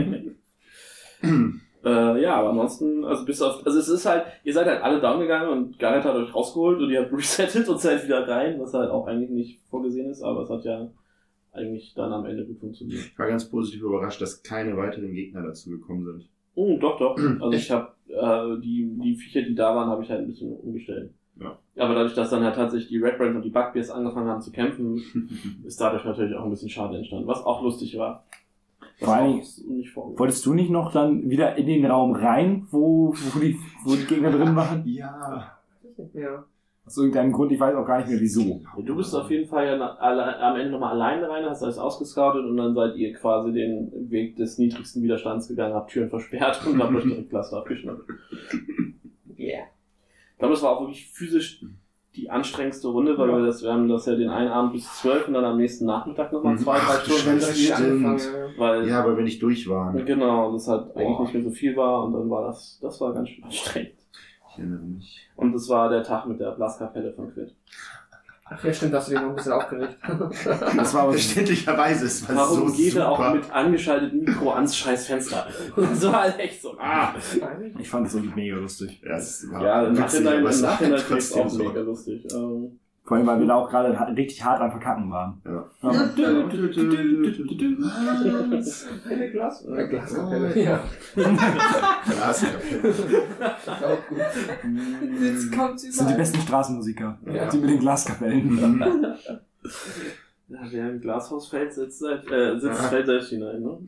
Äh, ja, aber ansonsten, also bis auf, also es ist halt, ihr seid halt alle down gegangen und Garrett hat euch rausgeholt und ihr habt resettet und seid wieder rein, was halt auch eigentlich nicht vorgesehen ist, aber es hat ja eigentlich dann am Ende gut funktioniert. Ich war ganz positiv überrascht, dass keine weiteren Gegner dazu gekommen sind. Oh, doch, doch. Also ich habe äh, die, die Viecher, die da waren, habe ich halt ein bisschen umgestellt. Ja. Aber dadurch, dass dann halt tatsächlich die Red Brands und die Bugbears angefangen haben zu kämpfen, ist dadurch natürlich auch ein bisschen Schade entstanden, was auch lustig war. Was Vor allen auch so nicht vorgesehen. Wolltest du nicht noch dann wieder in den Raum rein, wo, wo, die, wo die Gegner drin waren? Ja. Ja. Aus irgendeinem Grund, ich weiß auch gar nicht mehr wieso. Du bist auf jeden Fall ja na- alle, am Ende nochmal alleine rein, hast alles ausgescoutet und dann seid ihr quasi den Weg des niedrigsten Widerstands gegangen, habt Türen versperrt und habt euch direkt Cluster abgeschnappt. Yeah. Ich glaube, das war auch wirklich physisch die anstrengendste Runde, weil Ja. wir das, wir haben das ja den einen Abend bis zwölf und dann am nächsten Nachmittag nochmal zwei, drei Ach, du Stunden Scheiße, gespielt, stimmt. weil Ja, aber wenn ich durch war. genau, das halt eigentlich Boah. nicht mehr so viel war und dann war das, das war ganz schön anstrengend. Ich erinnere mich. Und das war der Tag mit der Blaskapelle von Quid. Ach ja, stimmt, hast du dich noch ein bisschen aufgeregt. Das war aber Verständlicherweise, es war Warum so geht er auch super. mit angeschaltetem Mikro ans scheiß Fenster? Das war halt echt so, ah. Ich fand es irgendwie mega lustig. Ja, es war Ja, im witzig, Nachhinein, aber im es war Nachhinein halt finde ich es auch trotzdem mega lustig. Ähm, Vor allem, weil wir da auch gerade ha- richtig hart am Verkacken waren. Ja. Eine Glas? Eine Glaskapelle. Ja. Glaskapelle. Auch gut. Jetzt kommt Das sind die besten Straßenmusiker. Ja. Die mit den Glaskapellen. Ja, wer im Glashaus fällt, sitzt, seit, äh, sitzt Ja. fällt selbst hinein, ne?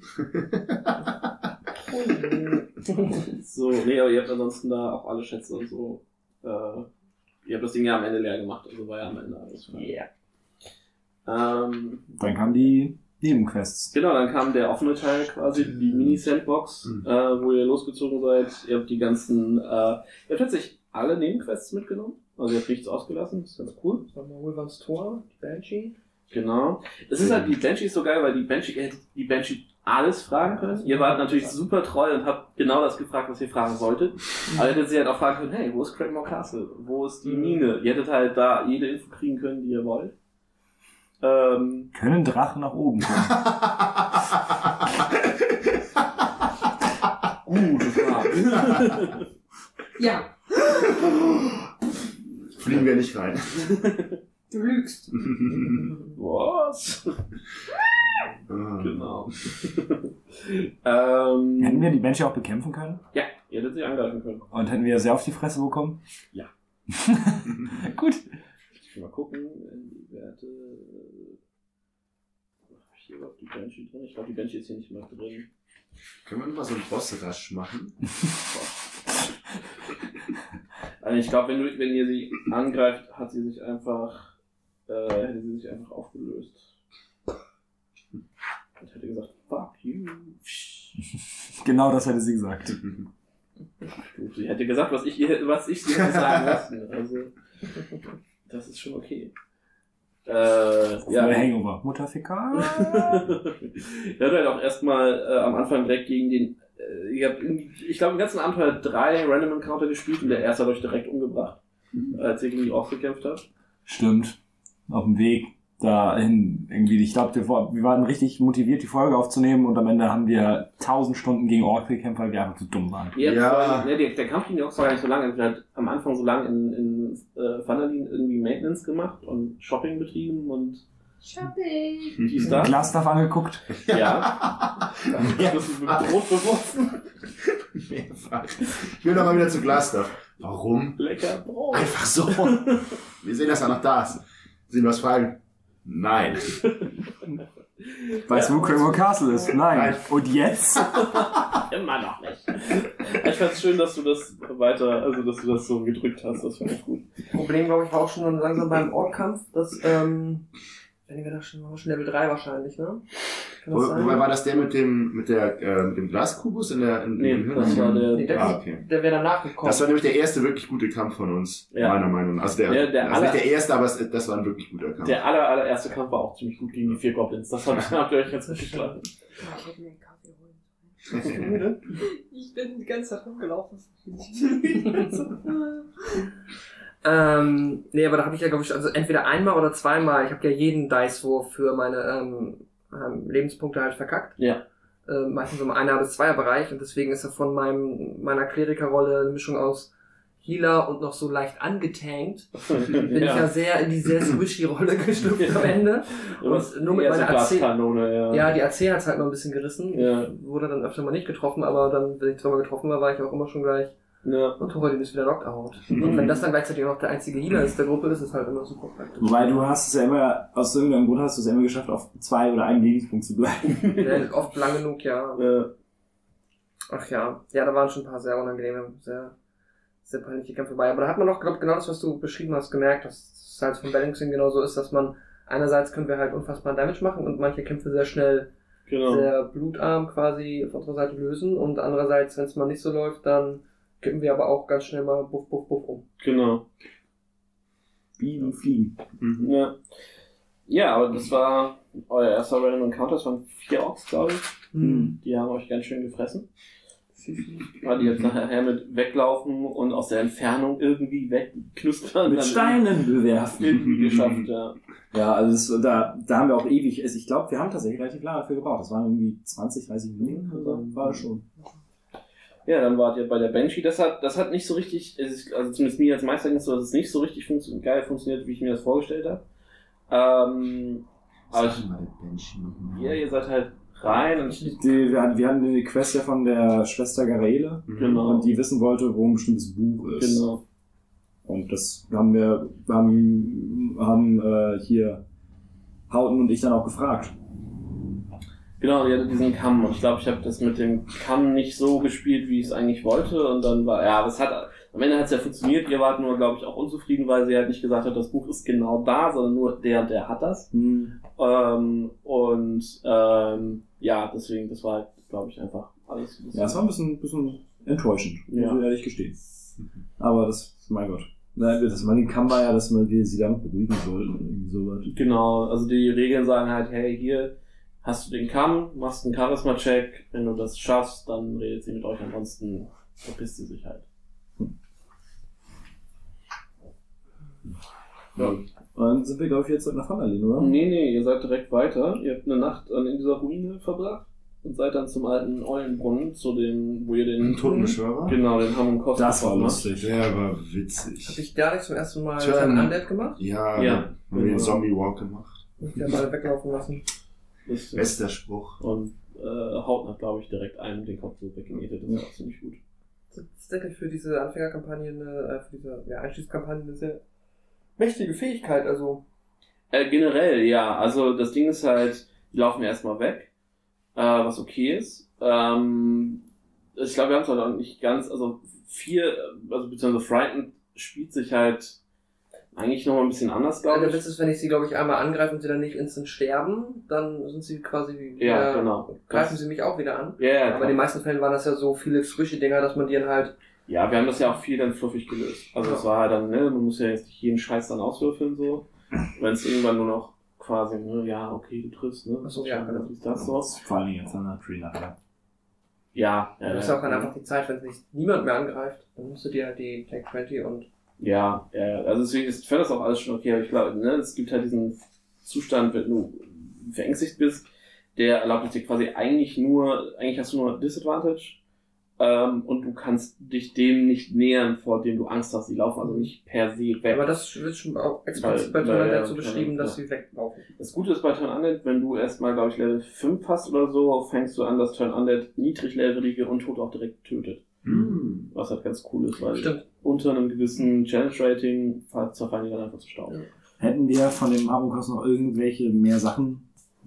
So, nee, aber ihr habt ansonsten da auch alle Schätze und so. Äh, ihr habt das Ding ja am Ende leer gemacht, also war ja am Ende alles frei. Yeah. Ähm, Dann kamen die Nebenquests. Genau, dann kam der offene Teil quasi, die Mini-Sandbox, Mhm. äh, wo ihr losgezogen seid. Ihr habt die ganzen, äh, ihr habt tatsächlich alle Nebenquests mitgenommen. Also ihr habt nichts ausgelassen, das ist ganz cool. Sagen wir Wolverns Tor, die Banshee. Genau. Es ist halt, die Banshee ist so geil, weil die Banshee, ihr hättet die Banshee alles fragen können. Ihr wart natürlich super treu und habt genau das gefragt, was ihr fragen solltet. Aber ihr hättet sie halt auch fragen können, hey, wo ist Craigmore Castle? Wo ist die Mhm. Mine? Ihr hättet halt da jede Info kriegen können, die ihr wollt. Ähm, Können Drachen nach oben kommen? gute Frage. Ja, Fliegen wir nicht rein. du lügst. Was? Ah. Genau. ähm, Hätten wir die Banshee auch bekämpfen können? ja, ihr hättet sie angreifen können. Und hätten wir sehr auf die Fresse bekommen? Ja. Gut. Ich will mal gucken, in die Werte. Hab ich hier überhaupt die Banshee drin? Ich glaube, die Banshee ist hier nicht mal drin. Können wir mal so einen Boss-Rush machen? Also ich glaube, wenn, du- wenn ihr sie angreift, hat sie sich einfach, äh, hätte sie sich einfach aufgelöst. Und hätte gesagt, fuck you. Genau das hätte sie gesagt. Sie hätte gesagt, was ich, ihr, was ich sie hätte sagen lassen. Also, das ist schon okay. Äh, Ja. ja. Hangover. Mutter Fäkal. Ihr habt halt auch erstmal äh, am Anfang direkt gegen den, äh, ihr habt irgendwie, ich glaube im ganzen Abenteuer drei Random Encounter gespielt und der erste hat euch direkt umgebracht, als ihr gegen die Orks gekämpft habt. Stimmt. Auf dem Weg dahin irgendwie. Ich glaube, wir, wir waren richtig motiviert, die Folge aufzunehmen und am Ende haben wir tausend Stunden gegen Orks gekämpft, weil wir einfach zu dumm waren. Ihr habt Ja. vorhin- ne, der, der Kampf gegen die Orks war gar nicht so lange, ihr habt am Anfang so lange in, in äh, Vanderlin irgendwie Maintenance gemacht und Shopping betrieben und Shopping. dies, das. Glasdach angeguckt. Ja. Das ist mit Brot beworfen. Mehrfach. Ich will noch mal wieder zu Glasdach. Warum? Lecker Brot. Einfach so. Wir sehen, dass er noch da ist. Sehen wir was fragen? Nein. Weißt du, wo Cremor Castle ist? Nein. Nein. Und jetzt? Immer noch nicht. Ich fand's schön, dass du das weiter, also dass du das so gedrückt hast, das fand ich gut. Problem, glaube ich, war auch schon langsam beim Orkkampf, dass, ähm, wenn wir da schon, schon Level drei wahrscheinlich, ne? Kann Wo, das sein? wobei war das der mit dem, mit der, äh, mit dem Glaskubus in der, in, Nee, in das war der, Nee, der, Ah, okay. der wäre danach gekommen. Das war nämlich der erste wirklich gute Kampf von uns, Ja. meiner Meinung nach. Also der, Der- der also nicht aller- der erste, aber es, das war ein wirklich guter Kampf. der aller, allererste Kampf war auch ziemlich gut gegen die vier Goblins. Das habt, habt ihr euch ganz gut geschlagen. Ich hätte mir einen Kaffee holen Bist du müde? sollen. Ich bin die ganze Zeit rumgelaufen. Ähm, nee, aber da habe ich ja, glaube ich, also entweder einmal oder zweimal, ich habe ja jeden Dice-Wurf für meine ähm, ähm, Lebenspunkte halt verkackt. Ja. Äh, meistens im Einer- bis Zweier-Bereich und deswegen ist er von meinem meiner Klerikerrolle eine Mischung aus Healer und noch so leicht angetankt. Bin ich ja sehr in die sehr squishy Rolle geschlüpft am Ende. Und nur mit Eher so meiner A C. Glaskanone, ja. Ja, die A C hat's halt noch ein bisschen gerissen. Ja. Ich wurde dann öfter mal nicht getroffen, aber dann, wenn ich zweimal getroffen war, war ich auch immer schon gleich Ja. und heute ist wieder Knockout. Und wenn das dann gleichzeitig auch noch der einzige Healer ist der Gruppe, ist es halt immer super praktisch. Wobei du hast es ja immer, aus irgendeinem Grund hast du es ja immer geschafft, auf zwei oder einem Lebenspunkt zu bleiben. Ja, oft lang genug, ja. Ja. Ach ja. Ja, da waren schon ein paar sehr unangenehme, sehr, sehr peinliche Kämpfe bei. Aber da hat man auch, glaube ich, genau das, was du beschrieben hast, gemerkt, dass es halt von Balancing genauso ist, dass man einerseits können wir halt unfassbar Damage machen und manche Kämpfe sehr schnell Genau. sehr blutarm quasi auf unserer Seite lösen und andererseits, wenn es mal nicht so läuft, dann kippen wir aber auch ganz schnell mal buff, buff, buff um. Genau. Wie fliegen. Mhm. Ja. Ja, aber das war euer erster Random Encounter. Das waren vier Orks, glaube ich. Hm. Die haben euch ganz schön gefressen. Weil die jetzt nachher mit weglaufen und aus der Entfernung irgendwie wegknuspern. Mit dann Steinen bewerfen. Irgendwie geschafft, ja. Ja, also das, da, da haben wir auch ewig, also ich glaube, wir haben tatsächlich relativ lange dafür gebraucht. Das waren irgendwie zwanzig, dreißig Minuten, also war das schon. Ja, dann wart ihr bei der Banshee. Das hat, das hat nicht so richtig, es ist, also zumindest mir als Meister ging es so, dass es nicht so richtig funktio- geil funktioniert, wie ich mir das vorgestellt habe. Ähm, aber Sag ich, mal, der Banshee nochmal. ja, ihr seid halt rein und ich, Die, wir, hatten, wir hatten eine Quest ja von der Schwester Garaele Mhm. Genau. und die wissen wollte, wo ein bestimmtes Buch ist. genau. Und das haben wir, haben, haben äh, hier Hauten und ich dann auch gefragt. Genau, die hatte diesen Kamm und ich glaube, ich habe das mit dem Kamm nicht so gespielt, wie ich es eigentlich wollte und dann war, ja, aber es hat, am Ende hat es ja funktioniert, ihr wart nur, glaube ich, auch unzufrieden, weil sie halt nicht gesagt hat, das Buch ist genau da, sondern nur der und der hat das. Hm. Ähm, und ähm, ja, deswegen, das war halt, glaube ich, einfach alles ein bisschen. Ja, es war ein bisschen, bisschen enttäuschend, Ja. muss ich ehrlich gestehen. Aber das, mein Gott. Nein, das mal den Kamm war ja, dass wir wir sie damit beruhigen sollten, irgendwie sowas. Genau, also die Regeln sagen halt, hey, hier hast du den Kamm, machst einen Charisma-Check, wenn du das schaffst, dann redet sie mit euch, ansonsten verpisst sie sich halt. Ja. Und dann sind wir, glaube ich, jetzt nach Vanderlin, oder? Nee, nee, ihr seid direkt weiter. Ihr habt eine Nacht an- in dieser Ruine verbracht und seid dann zum alten Eulenbrunnen, zu dem, wo ihr den... Ein Totenbeschwörer? Genau, den Hamon-Kost Das war lustig. Der war Hab witzig. ich da nicht zum ersten Mal Tja, einen ähm, Undead gemacht? Ja, Ja. haben wir den Genau. Zombie Walk gemacht. Und die haben alle weglaufen lassen. Lustig. Bester Spruch. Und äh, Hauten hat, glaube ich, direkt einem den Kopf so weggenietet. Das war ziemlich gut. Das ist, denke ich, für diese Anfängerkampagne, eine, äh, für diese ja, Einstiegskampagne eine sehr mächtige Fähigkeit. Also, Äh, generell, ja. Also das Ding ist halt, die laufen erstmal weg, äh, was okay ist. Ähm, ich glaube, wir haben es halt auch nicht ganz, also vier, also beziehungsweise Frightened spielt sich halt eigentlich nochmal ein bisschen anders, der glaube Witz ich. ist, wenn ich sie, glaube ich, einmal angreife und sie dann nicht instant sterben, dann sind sie quasi wie, Ja, wieder- genau. greifen Das- sie mich auch wieder an. Ja, ja, Aber in klar. den meisten Fällen waren das ja so viele Squishy-Dinger, dass man die dann halt, Ja, wir haben das ja auch viel dann fluffig gelöst. Also Ja. es war halt dann, ne, man muss ja jetzt nicht jeden Scheiß dann auswürfeln, so. Wenn es irgendwann nur noch quasi, ne, ja, okay, du triffst, ne. Ach so, ja, genau. Ist das so? Vor allen Dingen jetzt an der Tree nachher. Ja, ja. du hast ja auch dann einfach die Zeit, wenn sich niemand mehr angreift, dann musst du dir halt die Take zwanzig und Ja, ja, also deswegen ist, ich finde das auch alles schon okay, aber ich glaube, ne, es gibt halt diesen Zustand, wenn du verängstigt bist, der erlaubt es dir quasi eigentlich nur, eigentlich hast du nur Disadvantage, ähm, und du kannst dich dem nicht nähern, vor dem du Angst hast, die laufen also nicht per se weg. aber das wird schon auch explizit bei Weil- Turner weil- ja, dazu beschrieben, dass ja. sie weglaufen. Das Gute ist bei Turn Undead, wenn du erstmal, glaube ich, Level fünf hast oder so, fängst du an, dass Turn Undead niedriglevelige und Tod auch direkt tötet. Hm. Was halt ganz cool ist, weil Stimmt. unter einem gewissen Challenge-Rating zerfallen die dann einfach zu Staub. Ja. Hätten wir von dem Amonkos noch irgendwelche mehr Sachen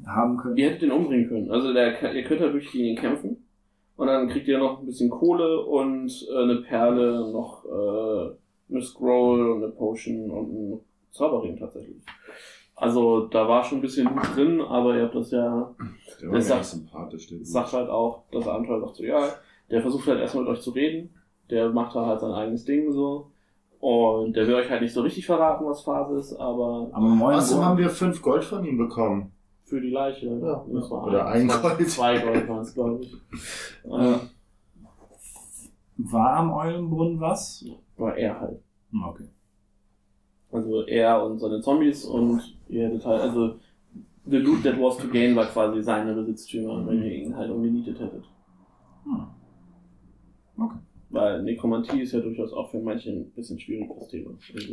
haben können? Ihr hättet den umbringen können. Also der, ihr könnt halt wirklich gegen ihn kämpfen. Und dann kriegt ihr noch ein bisschen Kohle und äh, eine Perle, noch äh, eine Scroll und eine Potion und einen Zauberring tatsächlich. Also da war schon ein bisschen Loot drin, aber ihr habt das ja... Der Das war sagt- ganz sympathisch. Der sagt halt auch, das Abenteuer sagt so, ja, der versucht halt erstmal mit euch zu reden. Der macht da halt sein eigenes Ding so. Und der will euch halt nicht so richtig verraten, was Phase ist, aber Aber moin, Außerdem haben wir fünf Gold von ihm bekommen. für die Leiche. Ja. Das war Oder ein zwei- Gold. Zwei Gold waren es, glaube ich. Äh, Äh, war am Eulenbrunnen was? war er halt. Hm, okay. Also er und seine Zombies und ihr hättet halt, also the loot that was to gain war quasi seine Besitztümer, wenn ihr ihn halt umgenietet hättet. Hm. Okay. Weil Nekromantie ist ja durchaus auch für manche ein bisschen schwieriges Thema. Also,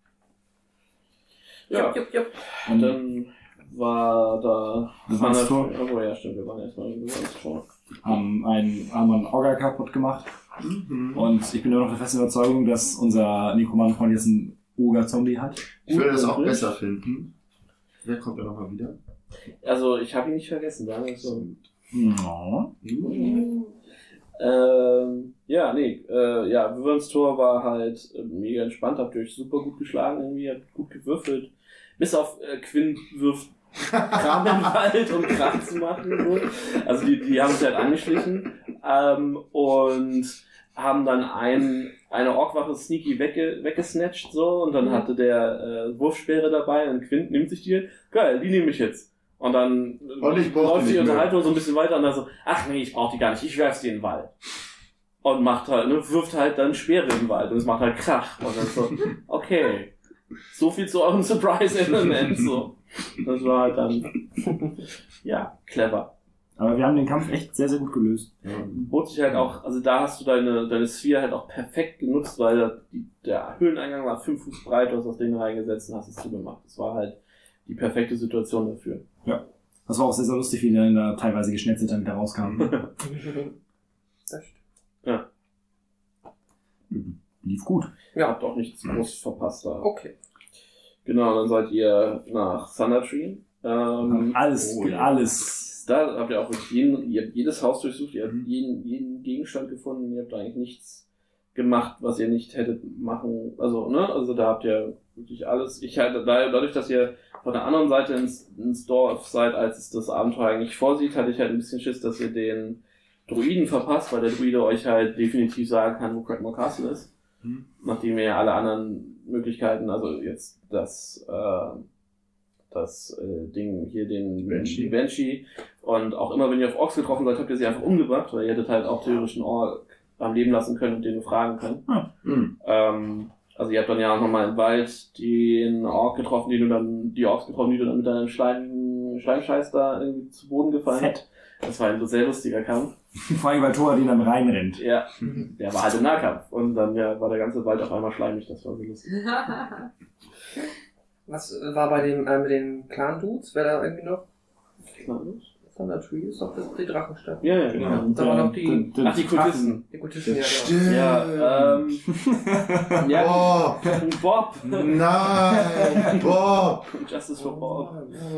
ja, Jupp, jupp, jupp. und dann war da... Beweistor. Oh ja, stimmt, wir waren erstmal im Beweistor. Haben einen, haben einen Orga kaputt gemacht. Mhm. Und ich bin immer noch der festen Überzeugung, dass unser Nekroman-Freund jetzt einen Oger-Zombie hat. Ich würde das auch Gut, besser finden. Wer kommt da nochmal wieder? Also ich habe ihn nicht vergessen, sagen wir es so. No. Ähm, ja, nee, äh, ja, Wyverns Tor war halt äh, mega entspannt, habt ihr euch super gut geschlagen, irgendwie, habt gut gewürfelt. Bis auf äh, Quinn wirft Kram im Wald, um Krach zu machen. So. Also die, die haben sich halt angeschlichen ähm, und haben dann ein, eine Orkwache sneaky wegge, weggesnatcht so und dann hatte der äh, Wurfspeere dabei und Quinn nimmt sich die, geil, die nehme ich jetzt. Und dann Und ich brauch läuft die die nicht mehr. Unterhaltung so ein bisschen weiter und dann so, ach nee, ich brauch die gar nicht, ich werf sie in den Wald. Und macht halt, ne, wirft halt dann Speere in den Wald und es macht halt Krach. Und dann so, okay. So viel zu eurem Surprise-Element, so. Das war halt dann, ja, clever. Aber wir haben den Kampf echt sehr, sehr gut gelöst. Bot sich halt auch, also da hast du deine, deine Sphere halt auch perfekt genutzt, weil da die, der Höhleneingang war fünf Fuß breit, du hast das Ding reingesetzt und hast es zugemacht. Das war halt die perfekte Situation dafür. Das war auch sehr, sehr lustig, wie der dann da teilweise geschnetzelt dann wieder rauskam. Das stimmt. Lief gut. Ihr habt auch nichts groß verpasst da. Okay. Genau, dann seid ihr nach Thundertree. Ähm, Alles, oh ja. alles. Da habt ihr auch wirklich jeden, ihr habt jedes Haus durchsucht, ihr habt jeden, jeden Gegenstand gefunden, ihr habt eigentlich nichts gemacht, was ihr nicht hättet machen, also, ne, also da habt ihr wirklich alles. Ich hatte, da, dadurch, dass ihr von der anderen Seite ins, ins Dorf seid, als es das Abenteuer eigentlich vorsieht, hatte ich halt ein bisschen Schiss, dass ihr den Druiden verpasst, weil der Druide euch halt definitiv sagen kann, wo Crackmore Castle ist. Hm. Nachdem ihr ja alle anderen Möglichkeiten, also jetzt das, äh, das äh, Ding hier, den Banshee. die Banshee, und auch immer, wenn ihr auf Orks getroffen seid, habt ihr sie einfach umgebracht, weil ihr hättet halt auch theoretisch einen Ork am Leben lassen können und den fragen können. Mhm. Ähm, also ihr habt dann ja auch nochmal im Wald den Ork getroffen, die du dann, die Orks getroffen, die du dann mit deinem Schleim, Schleimscheiß da irgendwie zu Boden gefallen Fett. hat. Das war ein sehr lustiger Kampf. Vor allem, weil Thor den dann reinrennt. Ja, der war halt im Nahkampf. Und dann ja, war der ganze Wald auf einmal schleimig, das war so lustig. Was äh, war bei dem, äh, mit den Clan-Dudes? Wer da irgendwie noch? Klar. Thundertree ist doch das, die Drachenstadt. Ja, ja, genau. Da waren noch die, Ach, die Kultisten. die Kultisten, ja, genau. Stimmt. Ja, ähm, ja, Oh, Bob. nein, Bob. Justice for Bob.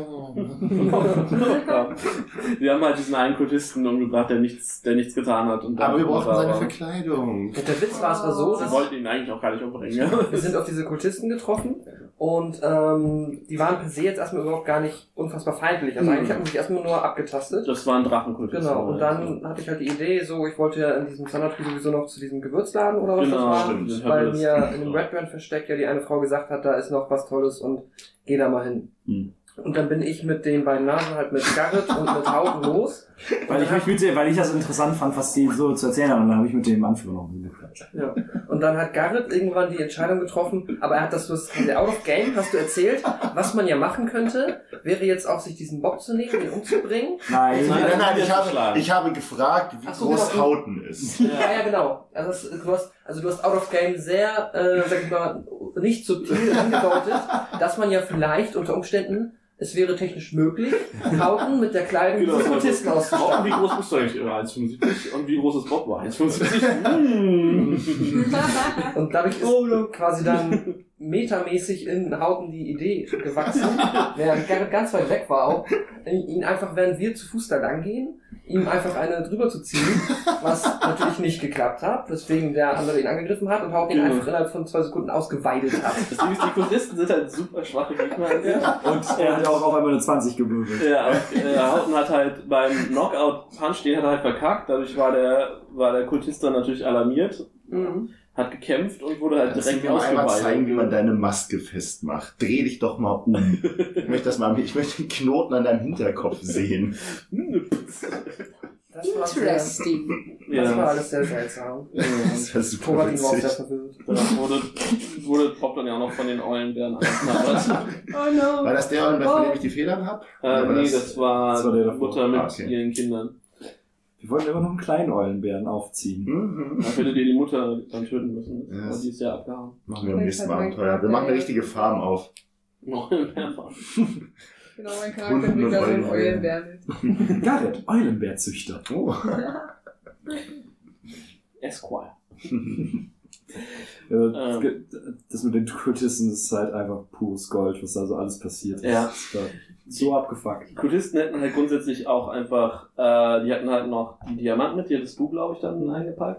Ja. Wir haben halt diesen einen Kultisten umgebracht, der nichts, der nichts getan hat. Und Aber wir brauchten aber- seine Verkleidung. Und der Witz war, es war so, Sie dass wollten ihn eigentlich auch gar nicht umbringen. Ja? wir sind auf diese Kultisten getroffen und ähm, die waren per se jetzt erstmal überhaupt gar nicht unfassbar feindlich. Also Mhm. eigentlich hatten sie sich erstmal nur abgetastet. Das war ein Drachenkultist. Genau, und dann hatte ich halt die Idee, so, ich wollte ja in diesem Thundertree sowieso noch zu diesem Gewürzladen oder was Genau, das war, stimmt. den weil Herbalist. mir in dem Redburn-Versteck ja die eine Frau gesagt hat, da ist noch was Tolles und geh da mal hin. Hm. Und dann bin ich mit den beiden Nasen halt mit Garrett und mit Haufen los. Weil ich mich mit dem, weil ich das interessant fand, was die so zu erzählen haben, und dann habe ich mit dem Anführer noch gequatscht. Ja. Und dann hat Garrett irgendwann die Entscheidung getroffen, aber er hat das, das out of game, hast du erzählt, was man ja machen könnte, wäre jetzt auch sich diesen Bob zu nehmen, ihn umzubringen. Nein, Nein, nein, nein, ich habe, geschlagen. ich habe gefragt, wie Ach so, groß genau. Hauten ist. Ja, ja, genau. Also, das, du hast, also du hast out of game sehr, äh, sag ich mal, nicht subtil angedeutet, dass man ja vielleicht unter Umständen, es wäre technisch möglich, Hauten mit der Kleidung Genau, des Kultisten Bob, auszustatten. wie groß bist du eigentlich? eins Komma fünfundsiebzig. Und wie groß ist Bob? eins Komma fünfundsiebzig. Mm. Und dadurch ist quasi dann metermäßig in Hauten die Idee gewachsen, während Garrett ganz weit weg war auch, ihn einfach, während wir zu Fuß da lang gehen, ihm einfach eine drüber zu ziehen, was natürlich nicht geklappt hat, weswegen der andere ihn angegriffen hat und Hauten ihn Genau. einfach innerhalb von zwei Sekunden ausgeweidet hat. Das Ding ist, die Kultisten sind halt super schwache Gegner. Ja. Und er hat auch auf einmal eine zwanzig gewürfelt. Ja, äh, Houghton hat halt beim Knockout-Punch, den hat er halt verkackt, dadurch war der, war der Kultist dann natürlich alarmiert, Mhm. hat gekämpft und wurde halt Kannst du direkt mir mal einmal ausgeweidet. zeigen, wie man deine Maske festmacht? Dreh dich doch mal um. Ich möchte das mal, ich möchte den Knoten an deinem Hinterkopf sehen. Das war, sehr, Interesting. das war Ja, alles sehr seltsam. Das war super Thoradin war auch sehr witzig. verwirrt. danach wurde, wurde Bob dann ja auch noch von den Eulenbären angeknabbert. Oh no. War das der, von dem ich die Federn hab? Äh, Oder war nee, das war, das war der davor. Mutter mit Ah, okay. ihren Kindern. Wir wollten immer noch einen kleinen Eulenbären aufziehen. Mhm. Da hättet ihr die Mutter dann töten müssen. Ja. Aber die ist ja abgehauen. Machen wir im Ich nächsten hab Mal meinen Abenteuer. Wir machen eine Charakter- richtige Farm auf. Eulenbären. Genau, mein Charakter bringt da so einen Eulenbär mit. Garrett, Eulenbärzüchter. Oh. Esquire. Äh, Ähm. Das mit den Kultisten ist halt einfach pures Gold, was da so alles passiert ist. Ja. Das war so abgefuckt. Die Kultisten hätten halt grundsätzlich auch einfach, äh, die hatten halt noch die Diamanten mit, die hattest du, glaube ich, dann eingepackt.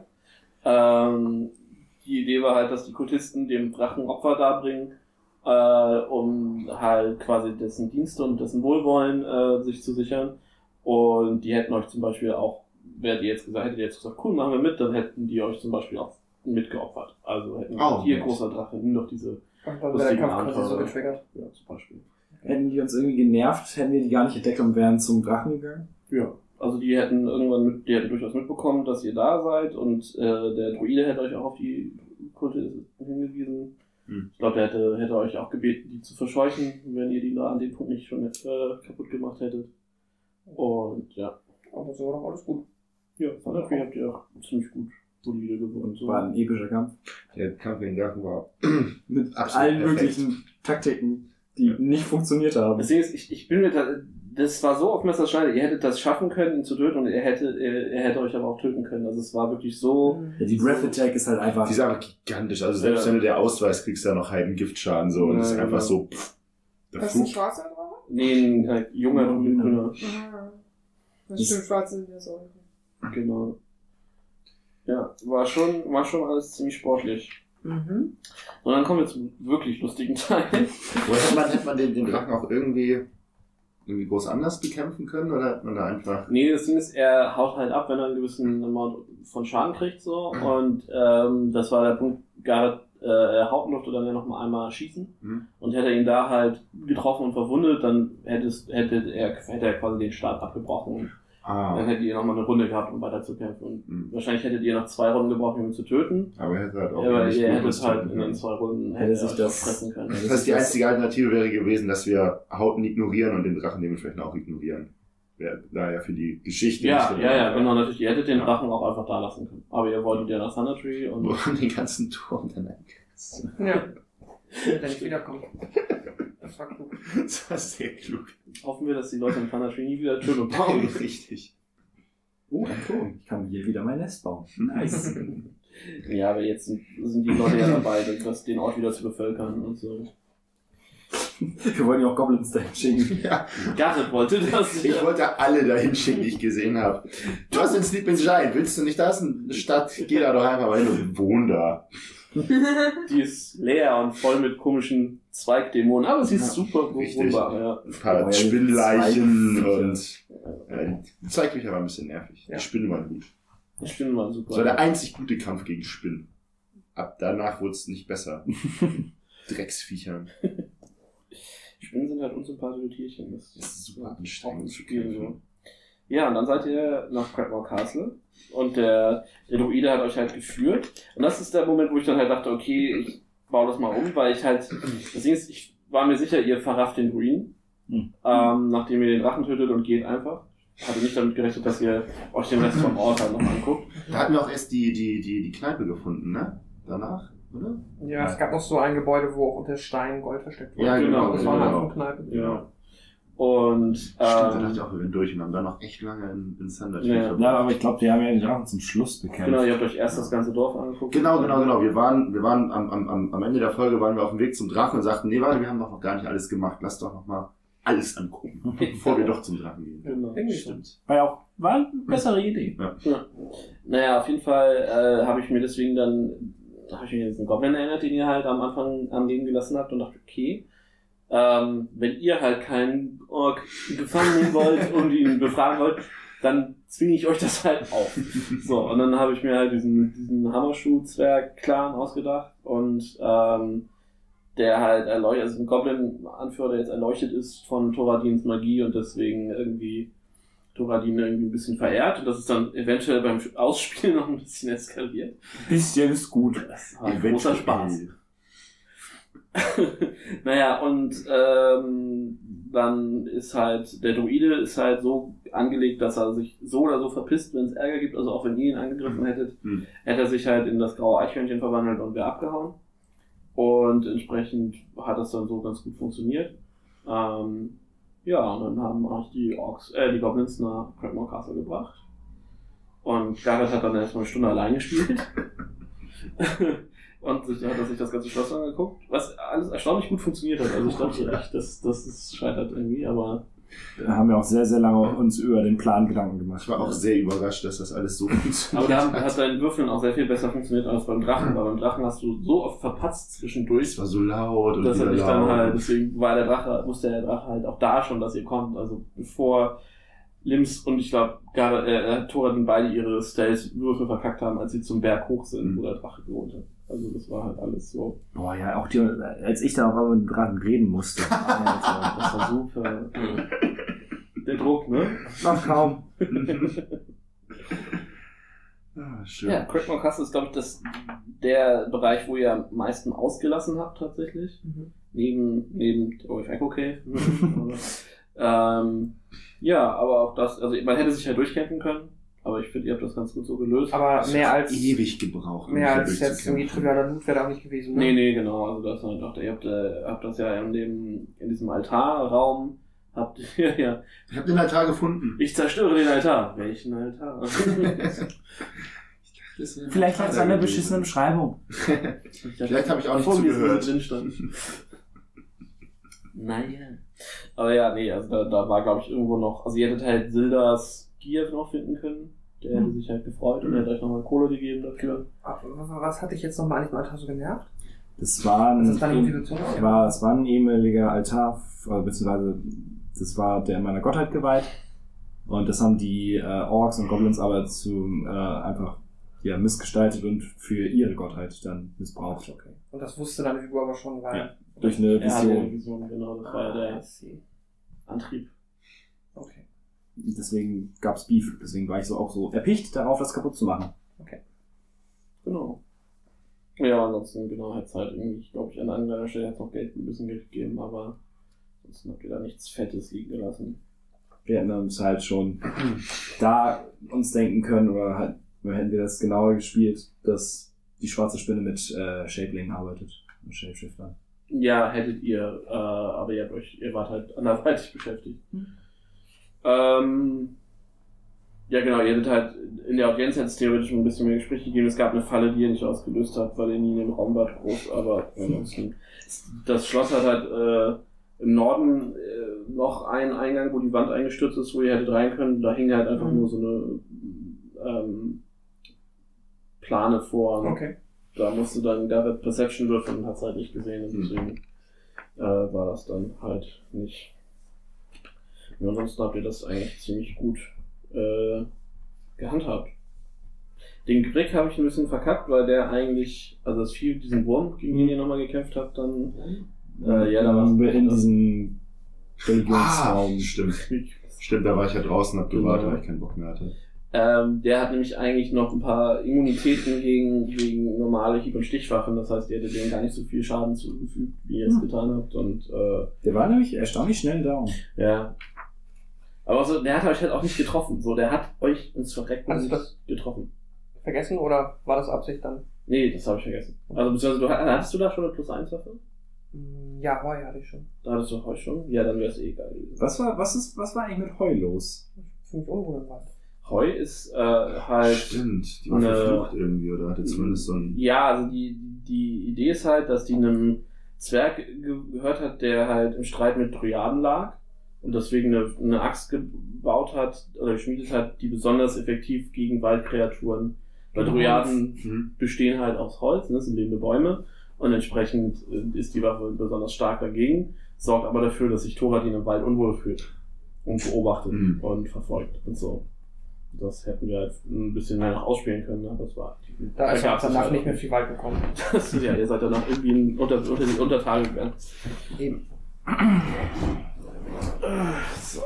Ähm, die Idee war halt, dass die Kultisten dem Drachen Opfer darbringen, äh, um halt quasi dessen Dienste und dessen Wohlwollen äh, sich zu sichern. Und die hätten euch zum Beispiel auch, wärt ihr jetzt gesagt, hättet ihr jetzt gesagt, cool, machen wir mit, dann hätten die euch zum Beispiel auch mitgeopfert. Also hätten Oh, hier nett. großer Drache, nimm doch diese, Und dann wäre der Lustigen Kampf quasi so Abenteuer. getriggert. ja, zum Beispiel. Hätten die uns irgendwie genervt, hätten wir die gar nicht entdeckt und wären zum Drachen gegangen. Ja, also die hätten irgendwann mit, die hätten durchaus mitbekommen, dass ihr da seid und äh, der Druide hätte euch auch auf die Kulte hingewiesen. Hm. Ich glaube, der hätte, hätte euch auch gebeten, die zu verscheuchen, wenn ihr die da an dem Punkt nicht schon äh, kaputt gemacht hättet. Und ja, Aber so war doch alles gut. ja, von dafür habt ihr auch ziemlich gut solide gewonnen. So. War ein epischer Kampf. Der Kampf gegen Drachen war Mit Absolut allen perfekt. möglichen Taktiken, die nicht funktioniert haben. Deswegen ist, ich, ich bin mir da, das war so auf Messerschneide, ihr hättet das schaffen können, ihn zu töten und er hätte, er, er hätte euch aber auch töten können. Also es war wirklich so, Ja, die Breath Attack ist halt einfach. Die ist einfach gigantisch. Also selbst Ja. wenn du der ausweist, kriegst du ja noch halben Giftschaden so. Und Ja, es ist einfach genau. so. Pff, der Das ist ein Flug. schwarzer Drache? nee, ein äh, junger Ja, Druide, genau. Ah. Das stimmt, schwarze sind ja Säure. genau. Ja, war schon, war schon alles ziemlich sportlich. Mhm. Und dann kommen wir zum wirklich lustigen Teil. Oder hätte man, hätte man den, den Drachen auch irgendwie, irgendwie groß anders bekämpfen können? Oder hat man da einfach. Nee, das Ding ist, er haut halt ab, wenn er einen gewissen Amount von Schaden kriegt, so. Und ähm, das war der Punkt, Garrett äh, er haut durfte dann ja noch mal einmal schießen. Mhm. Und hätte er ihn da halt getroffen und verwundet, dann hätte, es, hätte, er, hätte er quasi den Start abgebrochen. Ah. Dann hättet ihr noch mal eine Runde gehabt, um weiter zu kämpfen. Und Mhm. wahrscheinlich hättet ihr noch zwei Runden gebraucht, um ihn zu töten. Aber er hätte halt auch. Aber nicht ihr gut hättet was halt tun in den können. zwei Runden Hätte hätte sich sich das- das fressen können. Das heißt, die einzige Alternative wäre gewesen, dass wir Hauten ignorieren und den Drachen dementsprechend auch ignorieren. Wäre daher für die Geschichte Ja, nicht ja, relevant ja, war. genau, natürlich. Ihr hättet den Ja. Drachen auch einfach da lassen können. Aber ihr wolltet ja nach Thunder Tree und Wo man den ganzen Turm dann eingerissen. Ja. Wenn er nicht wiederkommt. Das war klug. Das war sehr klug. hoffen wir, dass die Leute in Thunder Tree nie wieder Türme bauen. Richtig. Oh, ein Turm. Ich kann hier wieder mein Nest bauen. Nice. Ja, aber jetzt sind, sind die Leute ja dabei, das, den Ort wieder zu bevölkern und so. Wir wollen ja auch Goblins dahin schicken. Ja, Garrett wollte das. ich wollte alle dahin schicken, die ich gesehen habe. Du hast den Sleeping Giant, willst du nicht, da ist eine Stadt, geh da doch einfach mal hin und wohn da. Die ist leer und voll mit komischen Zweigdämonen, aber sie ist Ja, super richtig. wunderbar, ja. Ein paar Oh, ja, Spinnleichen Zweig- und äh, die Zeigbücher waren ein bisschen nervig. Ja. Die Spinnen waren gut. Ich finde mal super. Das war der einzig gute Kampf gegen Spinnen. Ab danach wurde es nicht besser. Drecksviechern. Spinnen sind halt unsympathische Tierchen. Das Das ist super auch anstrengend ein zu Spiel, kämpfen. so. Ja, und dann seid ihr nach Crackmore Castle und der, der Druide hat euch halt geführt. Und das ist der Moment, wo ich dann halt dachte, okay, ich baue das mal um, weil ich halt, das Ding ist, ich war mir sicher, ihr verrafft den Druiden, Hm. ähm, nachdem ihr den Drachen tötet und geht einfach. Ich hatte nicht damit gerechnet, dass ihr euch den Rest vom Ort halt noch anguckt. Da hatten wir auch erst die, die, die, die Kneipe gefunden, ne? Danach, oder? Ja, es gab noch so ein Gebäude, wo auch unter Stein Gold versteckt wurde. Ja, genau, Das war eine genau. andere Kneipe. Ja. Und, Stimmt, da ähm, dachte ich auch, wir werden durch und haben dann noch echt lange in, in Thunder Ja. verbracht. Ja, aber ich glaube, die haben ja die Drachen zum Schluss bekämpft. genau, ihr habt euch erst das ganze Dorf angeguckt. Genau, genau, genau. Wir waren, wir waren am, am, am am Ende der Folge waren wir auf dem Weg zum Drachen und sagten, nee, warte, wir haben doch noch gar nicht alles gemacht. Lass doch noch mal alles angucken, bevor wir doch zum Drachen gehen. Genau. Irgendwie Stimmt. War ja auch war eine bessere Idee. Ja. Naja, auf jeden Fall äh, habe ich mir deswegen dann, habe ich mich an diesen Goblin erinnert, den ihr halt am Anfang am Leben gelassen habt und dachte, okay, ähm, wenn ihr halt keinen Ork gefangen nehmen wollt und ihn befragen wollt, dann zwinge ich euch das halt auf. So, und dann habe ich mir halt diesen, diesen Hammerschuh-Zwerg-Clan ausgedacht und ähm, der halt erleuchtet, also ein Goblin-Anführer, der jetzt erleuchtet ist von Thoradins Magie und deswegen irgendwie Thoradin irgendwie ein bisschen verehrt und das ist dann eventuell beim Ausspielen noch ein bisschen eskaliert. Bisschen ist gut. Das war ein großer Spaß. Naja, und ähm, dann ist halt, der Druide ist halt so angelegt, dass er sich so oder so verpisst, wenn es Ärger gibt, also auch wenn ihr ihn angegriffen hättet, Hm. hätte er sich halt in das graue Eichhörnchen verwandelt und wäre abgehauen. Und entsprechend hat das dann so ganz gut funktioniert. Ähm, ja, und dann haben auch die Orks, äh, die Goblins nach Craigmore Castle gebracht. Und Gareth hat dann erstmal eine Stunde allein gespielt. Und sich, hat er sich das ganze Schloss angeguckt, was alles erstaunlich gut funktioniert hat. Also ich dachte echt, dass das ist scheitert irgendwie, aber Da haben wir auch sehr, sehr lange uns über den Plan Gedanken gemacht. Ich war auch sehr überrascht, dass das alles so funktioniert. aber da hat dein Würfeln auch sehr viel besser funktioniert als beim Drachen. Weil beim Drachen hast du so oft verpatzt Es zwischendurch, war so laut und dass er wieder dich dann laut. halt, deswegen war der Drache, wusste der Drache halt auch da schon, dass ihr kommt. Also bevor Lims und ich glaube, gerade äh, Thoradin beide ihre Stealth-Würfel verkackt haben, als sie zum Berg hoch sind, Mhm. wo der Drache gewohnt hat. Also das war halt alles so. Boah, ja, auch die, als ich da auf einmal mit dem Drachen reden musste. Alter. Das war super. Der Druck, ne? Noch kaum. Ah, schön. Ja, Craigmore Castle ist, glaube ich, das, der Bereich, wo ihr am meisten ausgelassen habt, tatsächlich. Mhm. Neben, neben der Echo Cave. ähm, ja, aber auch das, also man hätte sich halt durchkämpfen können, aber ich finde, ihr habt das ganz gut so gelöst. Aber mehr als, ewig gebraucht. um mehr mich da als jetzt irgendwie durchzukämpfen. trivialer Loot wäre da auch nicht gewesen, ne? Nee, nee, genau, also das halt auch, ihr habt, äh, habt das ja in dem, in diesem Altarraum, habt ihr ja, Ich habe den Altar gefunden. ich zerstöre den Altar. Welchen Altar? Vielleicht hat es eine beschissene Beschreibung. Vielleicht habe ich auch nicht Vor mir zugehört. drin stand. Naja. Aber ja, nee, also da, da war, glaube ich, irgendwo noch, also ihr hättet halt Sildas Gier noch finden können. Der hätte sich halt gefreut und er hätte euch nochmal Kohle gegeben dafür. Aber was hatte ich jetzt nochmal an diesem Altar so genervt? Das war ein, Das ist deine Motivation? es war, es war ein ehemaliger Altar, äh, beziehungsweise das war der meiner Gottheit geweiht. Und das haben die äh, Orks und Goblins aber zu äh, einfach ja, missgestaltet und für ihre Gottheit dann missbraucht. Okay. Und das wusste deine Figur aber schon, weil... Ja. Durch eine Er hatte eine Vision. Vision, genau, das war ja Ah, der I see. Antrieb. Okay. Deswegen gab's Beef. Deswegen war ich so auch so erpicht darauf, das kaputt zu machen. Genau. Ja, ansonsten, genau, hat es halt irgendwie, glaube ich, an anderer Stelle hat noch Geld, ein bisschen Geld gegeben, aber ansonsten habt ihr da nichts Fettes liegen gelassen. Wir hätten uns halt schon da uns denken können, oder halt, hätten wir das genauer gespielt, dass die schwarze Spinne mit äh, Shapeling arbeitet. Mit Shapeshiftern. Ja, hättet ihr, äh, aber ihr habt euch, ihr wart halt anderweitig beschäftigt. Ähm, ja genau, ihr hättet halt, in der Audienz hätte es theoretisch ein bisschen mehr Gespräche gegeben. Es gab eine Falle, die ihr nicht ausgelöst habt, weil ihr nie in dem Raum wart groß, aber ansonsten. Das Schloss hat halt äh, im Norden äh, noch einen Eingang, wo die Wand eingestürzt ist, wo ihr hättet rein können. Da hing halt einfach Mhm. nur so eine ähm, Plane vor. Okay. Da musste dann Garrett Perception würfeln und hat es halt nicht gesehen. Und deswegen äh, war das dann halt nicht. Ja, ansonsten habt ihr das eigentlich ziemlich gut äh, gehandhabt. Den Grick habe ich ein bisschen verkackt, weil der eigentlich, also das viel diesen Wurm, gegen den ihr nochmal gekämpft habt, dann äh, ja, da war in, in diesem Religionsraum. Ah, stimmt. Stimmt, da war ich ja draußen, hab gewartet, Genau. weil ich keinen Bock mehr hatte. Ähm, der hat nämlich eigentlich noch ein paar Immunitäten gegen, gegen normale Hieb- und Stichwaffen. Das heißt, ihr hättet denen gar nicht so viel Schaden zugefügt, wie ihr es getan habt. Und äh, Der war nämlich erstaunlich schnell down. ja. Aber so, der hat euch halt auch nicht getroffen. So, der hat euch ins Verrecken Also nicht das- getroffen. Vergessen oder war das Absicht dann? Nee, das habe ich vergessen. Also beziehungsweise du hattest du da schon eine Plus eins Waffe? Ja, Heu hatte ich schon. Da hattest du Heu schon? Ja, dann wäre es eh geil gewesen. Was war, was ist, was war eigentlich mit Heu los? Ziemlich unwohl war. Heu ist äh, halt... Stimmt, die war eine- verflucht irgendwie, oder hatte zumindest so ein... Ja, also die, die Idee ist halt, dass die einem Zwerg ge- gehört hat, der halt im Streit mit Dryaden lag und deswegen eine, eine Axt gebaut hat oder geschmiedet hat, die besonders effektiv gegen Waldkreaturen, weil Dryaden Hm. bestehen halt aus Holz, ne, das sind lebende Bäume und entsprechend äh, ist die Waffe besonders stark dagegen, sorgt aber dafür, dass sich Thoradin im Wald unwohl fühlt und beobachtet Mhm. und verfolgt und so. Das hätten wir halt ein bisschen mehr noch ausspielen können, aber das war... Da ist gab's auch danach halt nicht mehr viel weit gekommen. Das ist ja, ihr seid danach irgendwie in, unter, unter die Untertage gegangen. Eben. So.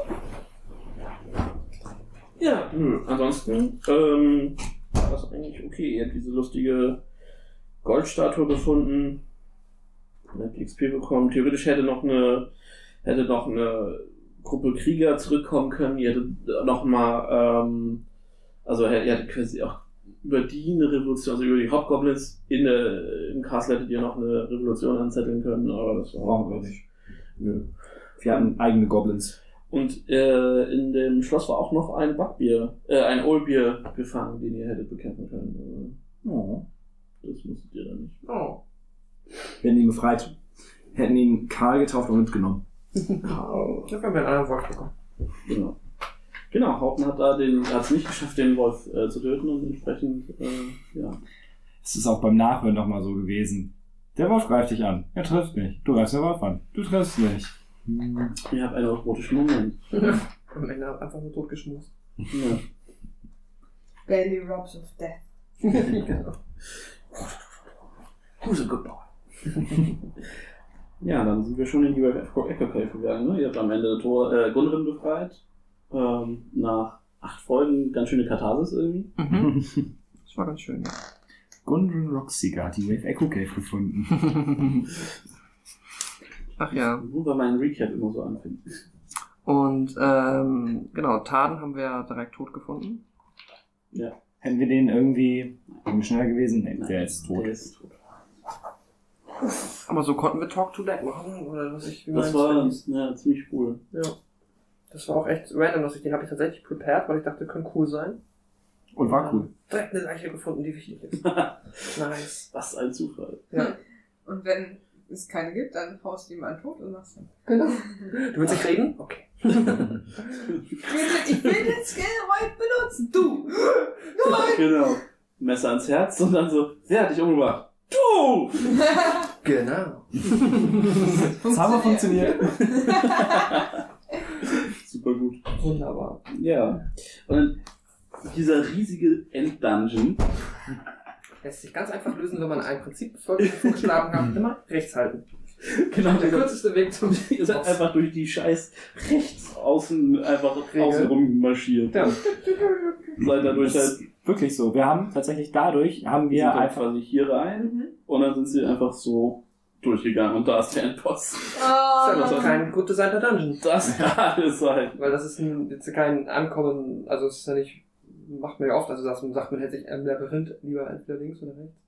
Ja, nö. Ansonsten ähm, war das eigentlich okay. Ihr habt diese lustige Goldstatue gefunden. Ihr habt X P bekommen. Theoretisch hätte noch eine hätte noch eine Gruppe Krieger zurückkommen können. Ihr hättet noch mal ähm, also ihr hättet quasi auch über die eine Revolution, also über die Hobgoblins in der, im Castle hättet ihr noch eine Revolution anzetteln können, aber das war Brauchen wir nicht. Nö. Wir hatten eigene Goblins. Und äh, in dem Schloss war auch noch ein Backbier, äh, ein Ohlbier gefangen, den ihr hättet bekämpfen können. Oh. Das musstet ihr dann nicht. Oh. Wir hätten ihn befreit. Hätten ihn Karl getauft und mitgenommen. Ich habe mir einen anderen Wolf bekommen. Genau. Genau, Haupten hat da den, hat es nicht geschafft, den Wolf äh, zu töten und entsprechend, äh, ja. Es ist auch beim Nachhören doch mal so gewesen. Der Wolf greift dich an. Er trifft mich. Du greifst den Wolf an. Du triffst mich. Hm. Ihr habt einen erotische Moment. Am Ende einfach nur totgeschmust. Ja. Belly Robs of Death. Genau. Who's a good boy? Ja, dann sind wir schon in die Echo Cave gegangen. Ne? Ihr habt am Ende Tor, äh, Gundren befreit. Ähm, nach acht Folgen ganz schöne Katharsis irgendwie. Mhm. Das war ganz schön, ja. Gundren Rockseeker hat die Wave Echo Cave gefunden. Ach ja. Wo wir meinen Recap immer so anfinden. Und ähm, genau, Taden haben wir direkt tot gefunden. Ja. Hätten wir den irgendwie, wären wir schneller gewesen? Nee, der ist tot. Der ist tot. Aber so konnten wir Talk to Dead machen, oder was ich wie Das meinst, war ja, ziemlich cool. Ja. Das war auch echt random, dass ich den habe ich tatsächlich prepared, weil ich dachte, könnte cool sein. Und war cool. Direkt eine Leiche gefunden, die wichtig ist. Nice. Was ein Zufall. Ja. Und wenn es keine gibt, dann haust du jemanden tot und machst dann. Genau. Du willst nicht reden? Okay. Ich will, ich will den Skill heute benutzen. Du! Nein! Genau. Messer ans Herz und dann so, wer hat dich umgebracht? Du! Genau. Das haben wir funktioniert. Super gut. Wunderbar. Ja. Und dann dieser riesige Enddungeon. Lässt sich ganz einfach lösen, wenn man ein Prinzip vorgeschlagen hat. Immer rechts halten. Genau, Der kürzeste Weg zum ihr seid einfach durch die scheiß rechts außen einfach Regel. außen rum marschiert. Ja. Seid dadurch Das halt, ist wirklich so. Wir haben tatsächlich dadurch, haben sind wir halt einfach, quasi hier rein und dann sind sie einfach so durchgegangen und da ist der Endboss. Das ist Oh, einfach kein gut designter Dungeon. Das kann alles sein. Weil das ist ein, jetzt kein Ankommen, also es ist ja nicht, macht man ja oft, also dass man sagt, man hätte sich im Labyrinth lieber entweder links oder rechts.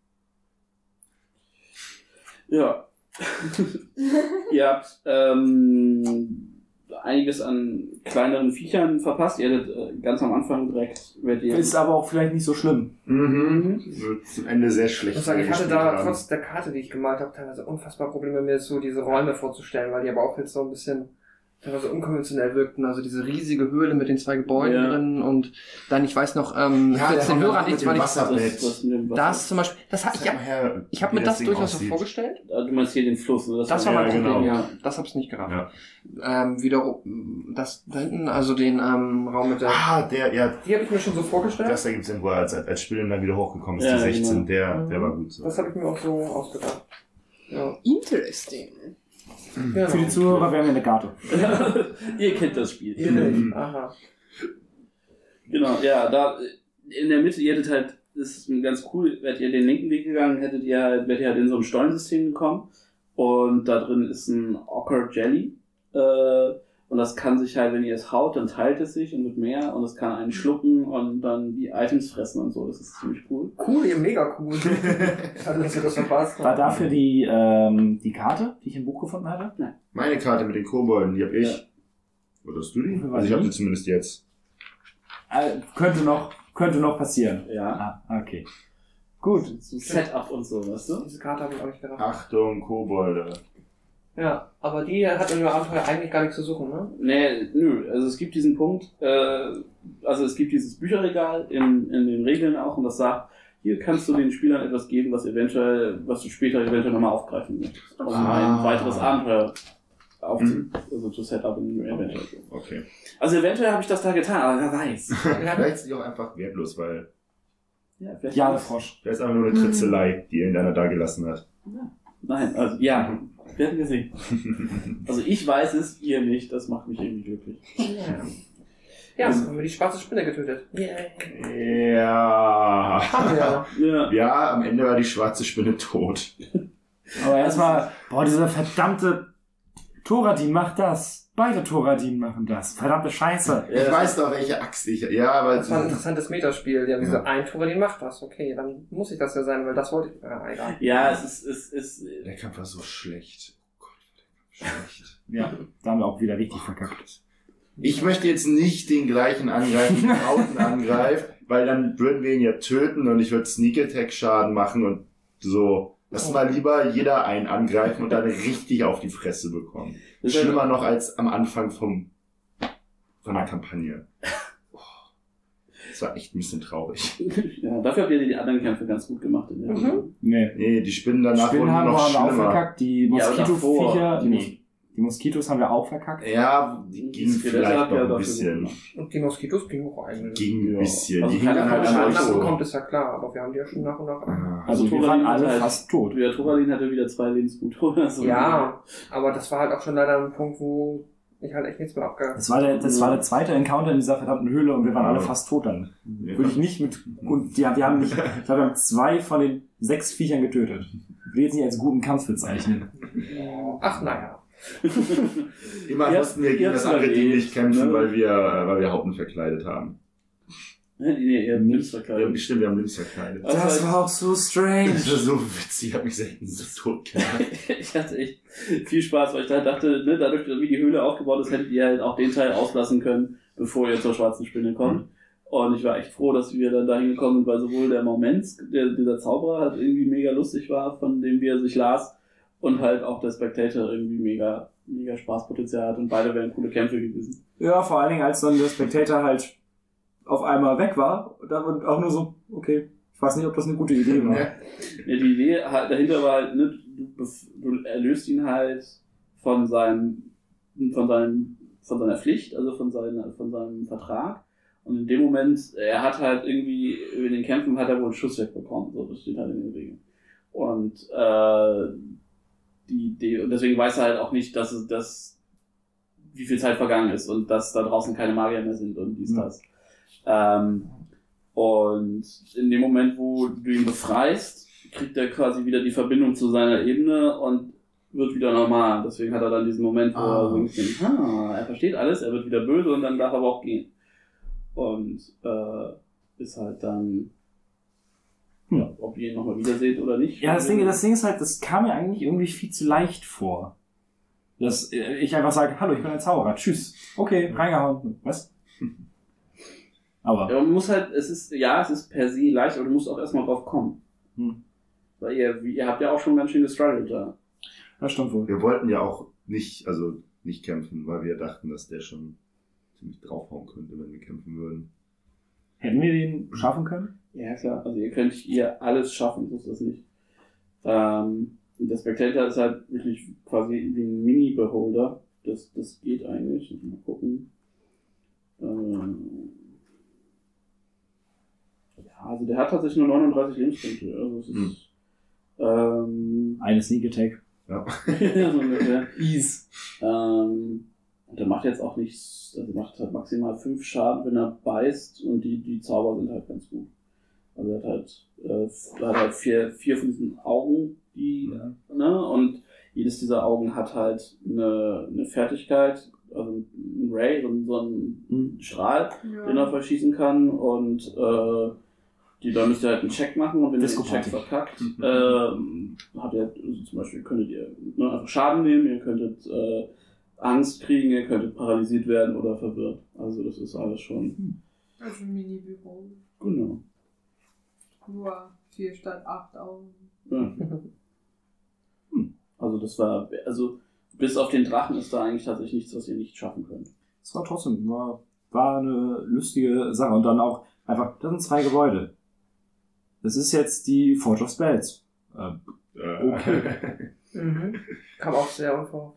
Ja. Ihr habt ähm, einiges an kleineren Viechern verpasst. Ihr hättet äh, ganz am Anfang direkt, werdet ihr ist aber auch vielleicht nicht so schlimm. Mhm. Wird zum Ende sehr schlecht. Ich muss sagen, ich hatte gespielt da haben. trotz der Karte, die ich gemalt habe, teilweise unfassbar Probleme, mir so diese Räume vorzustellen, weil die aber auch jetzt so ein bisschen teilweise unkonventionell wirkten. Also diese riesige Höhle mit den zwei Gebäuden Ja. drin und dann, ich weiß noch, ähm, Ja, für der den Raum Hörern mit nichts, dem weil ich Wasserbett. das, mit dem Wasser. das zum Beispiel, das hat, ich Sag habe mal her, ich hab wie mir das Ding durchaus so aussieht. vorgestellt. Ah, du meinst hier den Fluss. Ne? Das war mein Ja, Problem, genau. ja. Das hab's nicht gerafft. Ja. Ähm, wiederum, das da hinten, also den ähm, Raum mit der, Ah, der, ja, die habe ich mir schon so vorgestellt. das ergibt Sinn, wo er als, als Spieler dann wieder hochgekommen ist, Ja, die sechzehn, genau. der, Mhm. der war gut so. Das habe ich mir auch so ausgedacht. Ja. interesting. Genau. Für die Zuhörer wären wir eine Karte. Ihr kennt das Spiel. Ihr nicht. Mhm. Aha. Genau, ja, da in der Mitte, ihr hättet halt, das ist ganz cool, wärt ihr den linken Weg gegangen, hättet ihr halt, wärt ihr halt in so ein Stollensystem gekommen und da drin ist ein Ocker Jelly äh, Und das kann sich halt, wenn ihr es haut, dann teilt es sich und wird mehr und es kann einen schlucken und dann die Items fressen und so. Das ist ziemlich cool. Cool, ihr mega cool. Schade, dass ihr das verpasst habt. War dafür die, ähm, die Karte, die ich im Buch gefunden hatte? Meine Karte mit den Kobolden, die hab ich. Ja. Oder hast du die? Wofür war Also ich habe die? die zumindest jetzt. Äh, könnte noch, könnte noch passieren. Ja. Ah, okay. Gut. So Setup und so, weißt du? Diese Karte habe ich auch nicht gedacht. Achtung, Kobolde. Ja, aber die hat in dem Abenteuer eigentlich gar nichts zu suchen, ne? Nee, nö. Also es gibt diesen Punkt, äh, also es gibt dieses Bücherregal in, in den Regeln auch und das sagt, hier kannst du den Spielern etwas geben, was eventuell, was du später eventuell nochmal aufgreifen möchtest. Um Ah. ein weiteres Abenteuer aufzu, Mhm. also zu Setup in eventuell. Okay. Also eventuell habe ich das da getan, aber wer weiß. Vielleicht ist die auch einfach wertlos, weil Ja, vielleicht Ja, der Frosch. der ist einfach nur eine Kritzelei, die irgendeiner da gelassen hat. Nein, also ja, werden wir sehen. Also ich weiß es, ihr nicht, das macht mich irgendwie glücklich. Ja. Ja, jetzt haben wir die schwarze Spinne getötet. Yay. Ja. Haben wir ja. Ja. Ja, am Ende war die schwarze Spinne tot. Aber erstmal, boah, dieser verdammte Thoradin macht das. Beide Thoradin machen das. Verdammte Scheiße. Ich weiß doch, welche Axt ich... Ja, aber... Das war ein interessantes Metaspiel. Die haben Ja. gesagt, ein Thoradin macht das. Okay, dann muss ich das ja sein, weil das wollte ich. Ah, egal. Ja, es ist, es ist, Der Kampf war so schlecht. Oh Gott, war der Kampf schlecht. Ja, da haben wir auch wieder richtig verkackt. Ich möchte jetzt nicht den gleichen angreifen, wie Rauten angreift, weil dann würden wir ihn ja töten und ich würde Sneak Attack Schaden machen und so. Lass mal lieber jeder einen angreifen und dann richtig auf die Fresse bekommen. Das ist Schlimmer noch als am Anfang vom, von der Kampagne. Oh, das war echt ein bisschen traurig. ja, dafür habt ihr die anderen Kämpfe ganz gut gemacht. In der Mhm. Nee. Nee, die Spinnen danach Spinnen wurden haben noch wir auch schlimmer. verkackt. Die Ja, aber Moskitoviecher, davor, die, Mos nee. die Moskitos haben wir auch verkackt. Ja, die gingen Skelette vielleicht habt ihr noch ein dafür bisschen. gut gemacht. Und die Moskitos gingen auch eigentlich. Ging ein Ja. bisschen. Also Die hingen keiner dann halt von an euch euch so. so. kommt, ist ja klar, aber wir haben die ja schon nach und nach. Ah. Also, Also wir waren Thoradin alle halt- fast tot. Der Thoradin hatte wieder zwei Lebenspunkte oder so. Ja, aber das war halt auch schon leider ein Punkt, wo ich halt echt nichts mehr abgehört. Das war der, das war der zweite Encounter in dieser verdammten Höhle und wir waren Ja. alle fast tot dann. Ja. Würde ich nicht mit, und ja, wir haben nicht, ich glaube, wir haben zwei von den sechs Viechern getötet. Ich will jetzt nicht als guten Kampf bezeichnen. Ach, naja. Immer Ihr mussten wir habt- gegen ihr das habt's andere Ding überlebt, nicht kämpfen, ne? weil wir, weil wir Haupten verkleidet haben. Nee, nee, ihr habt Nicht. nichts Ja, verkleidet. stimmt, wir haben Limbs verkleidet. Also halt- auch so strange. Das war so witzig, ich hab mich selten so tot gemacht. Ich hatte echt viel Spaß, weil ich da dachte, ne, dadurch, wie die Höhle aufgebaut ist, hättet ihr halt auch den Teil auslassen können, bevor ihr zur schwarzen Spinne kommt. Und ich war echt froh, dass wir dann dahin gekommen sind, weil sowohl der Moment, der, dieser Zauberer halt irgendwie mega lustig war, von dem wie er sich las, und halt auch der Spectator irgendwie mega, mega Spaßpotenzial hat und beide wären coole Kämpfe gewesen. Ja, vor allen Dingen, als dann der Spectator halt auf einmal weg war, da war auch nur so, okay, ich weiß nicht, ob das eine gute Idee war. Ja. Ja, die Idee halt dahinter war halt, ne, du, bef- du erlöst ihn halt von seinem, von seinem, von seiner Pflicht, also von seiner, von seinem Vertrag. Und in dem Moment, er hat halt irgendwie, in den Kämpfen hat er wohl einen Schuss wegbekommen, so, das steht halt in den Regeln. Und, äh, die Idee, und deswegen weiß er halt auch nicht, dass es, dass, wie viel Zeit vergangen ist und dass da draußen keine Magier mehr sind und dies, Ja. das. Ähm, und in dem Moment, wo du ihn befreist, kriegt er quasi wieder die Verbindung zu seiner Ebene und wird wieder normal. Deswegen hat er dann diesen Moment, wo Ah. er so ein bisschen, ah, er versteht alles, er wird wieder böse und dann darf er aber auch gehen. Und äh, ist halt dann, Hm. ja, ob ihr ihn nochmal wieder seht oder nicht. Ja, das Ding, das Ding ist halt, das kam mir eigentlich irgendwie viel zu leicht vor. Dass äh, ich einfach sage, hallo, ich bin ein Zauberer, tschüss. Okay, reingehauen. Was? Aber, Ja, man muss halt, es ist, ja, es ist per se leicht, aber du musst auch erstmal drauf kommen. Hm. Weil ihr, ihr habt ja auch schon ganz schön gestruggelt da. das stimmt wohl. Wir wollten ja auch nicht, also nicht kämpfen, weil wir dachten, dass der schon ziemlich draufhauen könnte, wenn wir kämpfen würden. Hätten wir den schaffen können? Ja, klar. Also ihr könnt hier alles schaffen, so ist das nicht. Ähm, der Spectator ist halt wirklich quasi wie ein Mini-Beholder. Das, das geht eigentlich. Ich muss mal gucken. Ähm, ja, also der hat tatsächlich nur neununddreißig Lebenspunkte. Also es ist, Hm. Ähm, Eine Sneak Attack. Ja. so ungefähr. Ease. Ähm, und der macht jetzt auch nichts, also macht halt maximal fünf Schaden, wenn er beißt, und die, die Zauber sind halt ganz gut. Also er hat halt, äh, er hat halt vier, vier von diesen Augen, die, Ja. ne, und jedes dieser Augen hat halt eine, eine Fertigkeit, also ein Ray, so, so ein Mhm. Strahl, Ja. den er verschießen kann und äh, die, da müsst ihr halt einen Check machen und wenn ihr den Check Disco-Party. verkackt, äh, habt ihr also zum Beispiel könntet ihr ne, einfach Schaden nehmen, ihr könntet äh, Angst kriegen, ihr könntet paralysiert werden oder verwirrt. Also das ist alles schon Also ein Mini-Büro. genau. Nur vier statt acht Augen. Ja. Also das war, also bis auf den Drachen ist da eigentlich tatsächlich nichts, was ihr nicht schaffen könnt. Es war trotzdem, war, war eine lustige Sache. Und dann auch einfach, das sind zwei Gebäude. Das ist jetzt die Forge of Spells. Ähm, Okay. Mhm. Kam auch sehr unverhofft.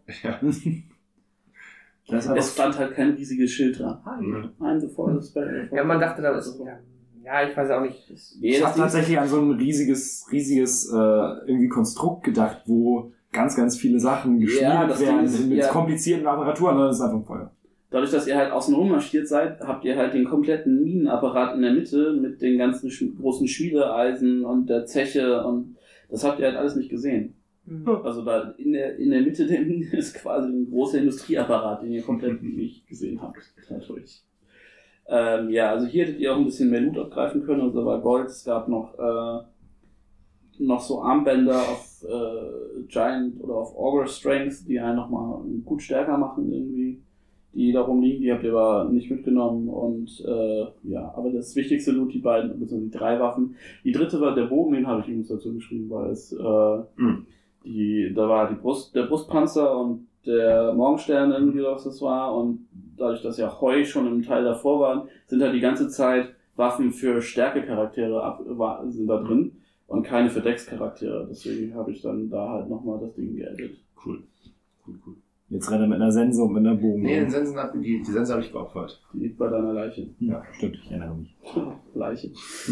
das ist Es einfach, stand halt kein riesiges Schild dran. Mhm. Ein sofort das Spell. Ja, man dachte, da ist. Ja, ja, ich weiß auch nicht. Nee, ich das habe Ding- tatsächlich an so ein riesiges, riesiges äh, irgendwie Konstrukt gedacht, wo ganz, ganz viele Sachen geschmiedet Ja, das Ding werden ist- mit ja. komplizierten Apparaturen, und das ist einfach ein Feuer. Dadurch, dass ihr halt außenrum marschiert seid, habt ihr halt den kompletten Minenapparat in der Mitte mit den ganzen sch- großen Schmiedeeisen und der Zeche und das habt ihr halt alles nicht gesehen. Mhm. Also da in der, in der Mitte der Mine ist quasi ein großer Industrieapparat, den ihr komplett nicht gesehen habt. Dadurch. Ähm, ja, also hier hättet ihr auch ein bisschen mehr Loot abgreifen können, also da war Gold, es gab noch, äh, noch so Armbänder auf äh, Giant oder auf Augur Strength, die einen nochmal gut stärker machen irgendwie, die da rumliegen, die habt ihr aber nicht mitgenommen und äh, ja, aber das wichtigste Loot, die beiden, beziehungsweise die drei Waffen. Die dritte war der Bogen, den habe ich übrigens dazu geschrieben, weil es äh, Mhm. die, da war die Brust, der Brustpanzer und der Morgenstern irgendwie, was das war und dadurch, dass ja Heu schon im Teil davor waren, sind halt die ganze Zeit Waffen für Stärke-Charaktere ab, war, sind da drin und keine für Dex-Charaktere. Deswegen habe ich dann da halt nochmal das Ding geedit. Cool. Cool, cool. Jetzt rennt er mit einer Sense und mit einer Bogen. Nee, den Sensen hab, die, die Sense habe ich geopfert. Die liegt bei deiner Leiche. Ja, stimmt, ich erinnere mich. Leiche.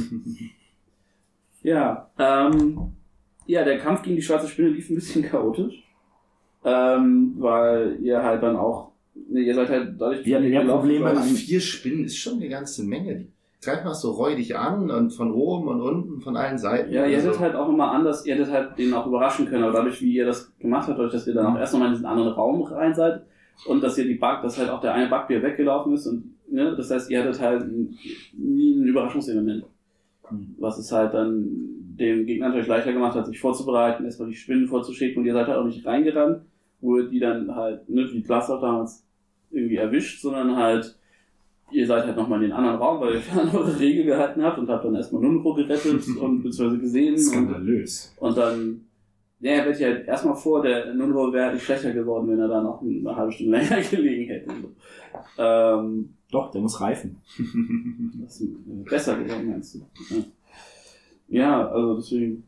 Ja, ähm, ja, der Kampf gegen die schwarze Spinne lief ein bisschen chaotisch. Ähm, weil ihr halt dann auch, ne, ihr seid halt dadurch, Wir hatten mehr gelaufen Probleme seid- Aber vier Spinnen ist schon eine ganze Menge. Die greifen auch so räudig an und von oben und unten, von allen Seiten. Ja, ihr Also- hättet halt auch immer anders, ihr hättet halt den auch überraschen können, aber dadurch, wie ihr das gemacht habt, dadurch, dass ihr dann auch erst nochmal in diesen anderen Raum rein seid und dass ihr die Bug, dass halt auch der eine Bugbeer weggelaufen ist und, ne, das heißt, ihr hättet halt nie ein Überraschungselement. Was es halt dann dem Gegner natürlich leichter gemacht hat, sich vorzubereiten, erstmal die Spinnen vorzuschicken und ihr seid halt auch nicht reingerannt, wo ihr die dann halt, ne, wie Blaster damals irgendwie erwischt, sondern halt, ihr seid halt nochmal in den anderen Raum, weil ihr euch an eure Regel gehalten habt und habt dann erstmal Nunro gerettet und beziehungsweise gesehen und, Skandalös. und dann, ja, er wird ja halt erstmal vor, der Nunro wäre nicht schlechter geworden, wenn er da noch eine halbe Stunde länger gelegen hätte. Ähm, Doch, der muss reifen. das ist äh, besser geworden, meinst du? Ja. Ja, also deswegen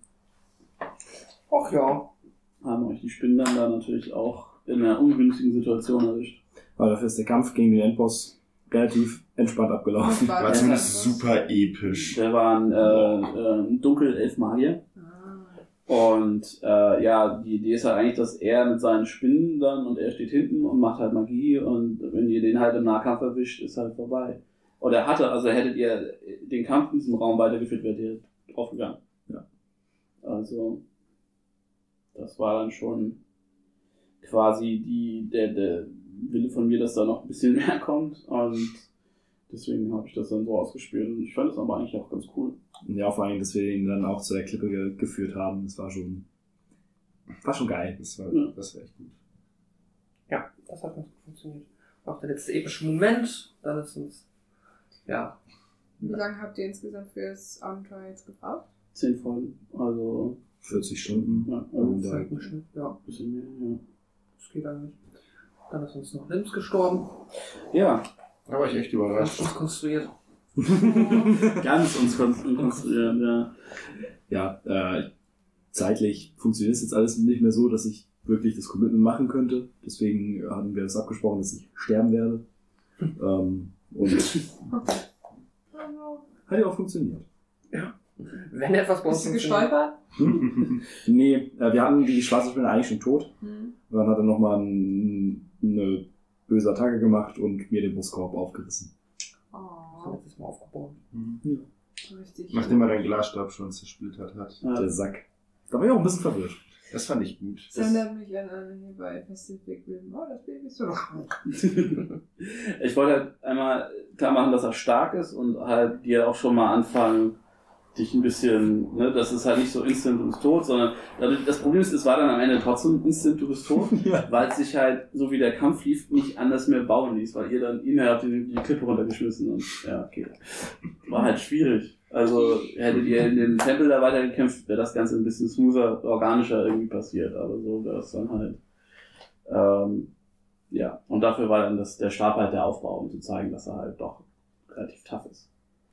Ach ja. haben euch die Spinnen dann da natürlich auch in einer ungünstigen Situation erwischt. Aber dafür ist der Kampf gegen den Endboss relativ entspannt abgelaufen. War zumindest super episch. Der war ein, äh, äh, ein Dunkelelf-Magier. Ah. Und äh, ja, die Idee ist halt eigentlich, dass er mit seinen Spinnen dann und er steht hinten und macht halt Magie und wenn ihr den halt im Nahkampf erwischt, ist halt vorbei. Oder er hatte, also hättet ihr den Kampf in diesem Raum weitergeführt, wärt ihr draufgegangen. Ja. Also, das war dann schon quasi die, der, der Wille von mir, dass da noch ein bisschen mehr kommt und deswegen habe ich das dann so ausgespielt und ich fand das aber eigentlich auch ganz cool. Ja, vor allem, dass wir ihn dann auch zu der Klippe ge geführt haben. Das war schon, war schon geil. Das war, Ja. das war echt gut. Ja, das hat ganz gut funktioniert. Auch der letzte epische Moment, dann ist uns, ja, Wie lange habt ihr insgesamt für das Abenteuer jetzt gebraucht? Zehn Folgen, also vierzig Stunden. ja, Und, das äh, ist ein Schnitt, ja, ein bisschen mehr, ja. das geht eigentlich. Dann ist uns noch Limbs gestorben, Ja, Da war ich echt ganz überrascht. uns konstruiert. ganz uns kon- konstruieren, ja. ja, äh, zeitlich funktioniert es jetzt alles nicht mehr so, dass ich wirklich das Commitment machen könnte. Deswegen haben wir das abgesprochen, dass ich sterben werde. ähm, und Okay. hat ja auch funktioniert. Wenn etwas bei uns Bist du funktioniert. gestolpert? Nee, äh, wir hatten die schwarze Spinne eigentlich schon tot. Hm. Und dann hat er nochmal ein, eine böse Attacke gemacht und mir den Brustkorb aufgerissen. Das Oh, hat letztes Mal aufgebaut. richtig. Nachdem er deinen Glasstab schon zersplittert hat. Ja. Der Sack. Da war ich auch ein bisschen verwirrt. Das fand ich gut. Das erinnert mich an, an hier bei Pacific Rim. Oh, das Baby ist so noch. Ich wollte halt einmal klar machen, dass er stark ist und halt dir auch schon mal anfangen, dich ein bisschen, ne, das ist halt nicht so instant du bist tot, sondern das Problem ist, es war dann am Ende trotzdem instant du bist tot, ja. Weil es sich halt, so wie der Kampf lief, nicht anders mehr bauen ließ, weil ihr dann ihn habt die, die Klippe runtergeschmissen und ja, okay. War halt schwierig. Also hättet ihr in dem Tempel da weitergekämpft, wäre das Ganze ein bisschen smoother, organischer irgendwie passiert, aber so wäre es dann halt. Ähm, ja, und dafür war dann das, der Stab halt der Aufbau, um zu zeigen, dass er halt doch relativ tough ist.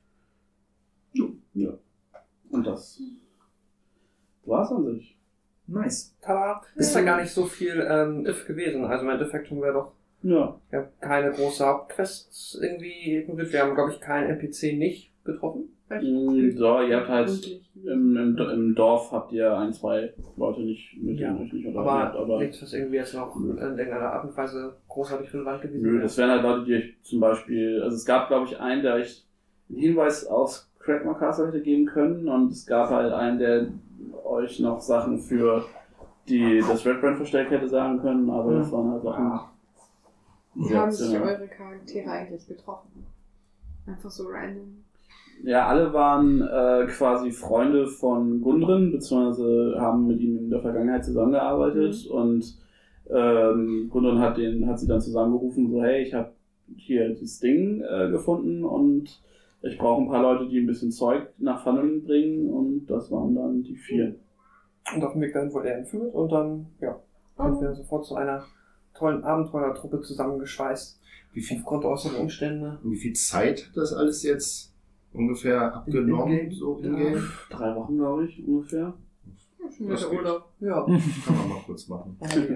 Ja. Und das war's an sich. Nice. Tada. Ist ja gar nicht so viel ähm, If gewesen. Also im Endeffekt haben wir doch ja. Wir haben keine große Hauptquests irgendwie. Wir haben, glaube ich, keinen N P C nicht getroffen. Mm, so, ihr habt halt im, im, im Dorf habt ihr ein, zwei Leute nicht mit ja. denen euch nicht aber, unterhalten. Aber nichts, was irgendwie jetzt noch in irgendeiner Art und Weise großartig relevant gewesen wäre. Das wären halt Leute, die euch zum Beispiel, also es gab, glaube ich, einen, der euch einen Hinweis aus Crackmore Castle hätte geben können und es gab halt einen, der euch noch Sachen für die das Red Brand Versteck hätte sagen können, aber mhm. das waren halt Sachen. Ja. Wie haben sich eure Charaktere eigentlich getroffen? Einfach so random? Ja, alle waren äh, quasi Freunde von Gundren, beziehungsweise haben mit ihm in der Vergangenheit zusammengearbeitet mhm. und ähm, Gundren hat den, hat sie dann zusammengerufen, so hey, ich habe hier dieses Ding äh, gefunden und ich brauche ein paar Leute, die ein bisschen Zeug nach Fanelin bringen und das waren dann die vier. Und auf dem Weg dahin wurde er entführt und dann, ja, sind wir sofort zu einer tollen Abenteurertruppe zusammengeschweißt. Wie viel, aufgrund äußerer Umstände. Wie viel Zeit hat das alles jetzt ungefähr abgenommen? In so in Game? Ja, drei Wochen, glaube ich, ungefähr. Schon wieder Urlaub. Ja. Kann man mal kurz machen. Oh, ja.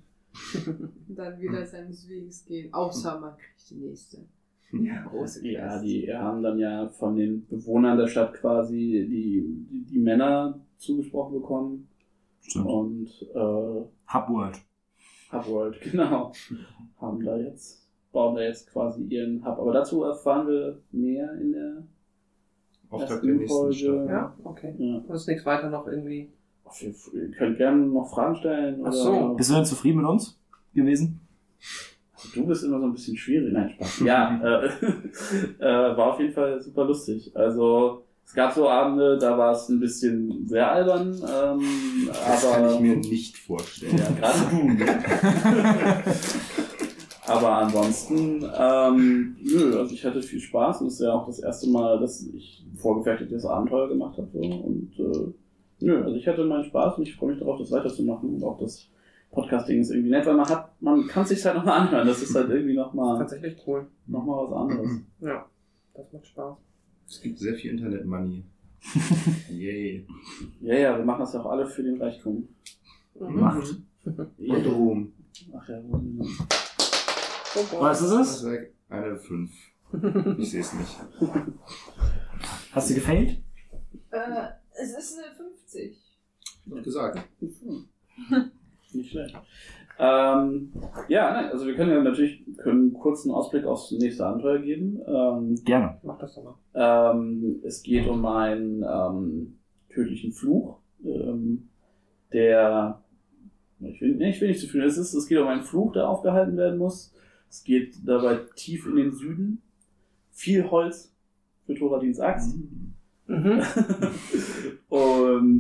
Und dann wieder seines Weges gehen, außer man kriegt die nächste. Ja, große Quest. Ja, die haben dann ja von den Bewohnern der Stadt quasi die, die, die Männer zugesprochen bekommen. Stimmt. Und äh, Hubworld. Hubworld, genau. Haben da jetzt, bauen da jetzt quasi ihren Hub. Aber dazu erfahren wir mehr in der Auftrag der nächsten Stadt. Ja, okay. Ja. Und ist nichts weiter noch irgendwie. Ach, ihr, ihr könnt gerne noch Fragen stellen. Ach so. Oder, Bist du denn zufrieden mit uns gewesen? Du bist immer so ein bisschen schwierig. Nein, Spaß. Ja, äh, äh, war auf jeden Fall super lustig. Also, es gab so Abende, da war es ein bisschen sehr albern. Ähm, Das aber, kann ich mir nicht vorstellen. Ja, gerade du. Aber ansonsten, ähm, nö, also ich hatte viel Spaß und es ist ja auch das erste Mal, dass ich vorgefertigtes Abenteuer gemacht habe. Und äh, nö, also ich hatte meinen Spaß und ich freue mich darauf, das weiterzumachen und auch das Podcasting ist irgendwie nett, weil man hat, man kann es sich halt nochmal anhören. Das ist halt irgendwie nochmal Tatsächlich cool. noch mal was anderes. Ja, das macht Spaß. Es gibt sehr viel Internet-Money. Yay. Ja, ja, wir machen das ja auch alle für den Reichtum. Mhm. Macht. Und Ruhm. Ach ja, Ruhm. Was ist Das es? ist eine fünf. Ich sehe es nicht. Hast du gefailt? Äh, es ist eine fünfzig. Hab ich gesagt. Nicht schlecht. Ähm, ja, nein, also wir können ja natürlich können einen kurzen Ausblick aufs nächste Abenteuer geben. Ähm, Gerne. Mach das doch mal. ähm, es geht um einen ähm, tödlichen Fluch, ähm, der, ich will, nee, ich will nicht zu viel, es, ist, es geht um einen Fluch, der aufgehalten werden muss. Es geht dabei tief in den Süden. Viel Holz für Thoradins Axt. Mhm. Und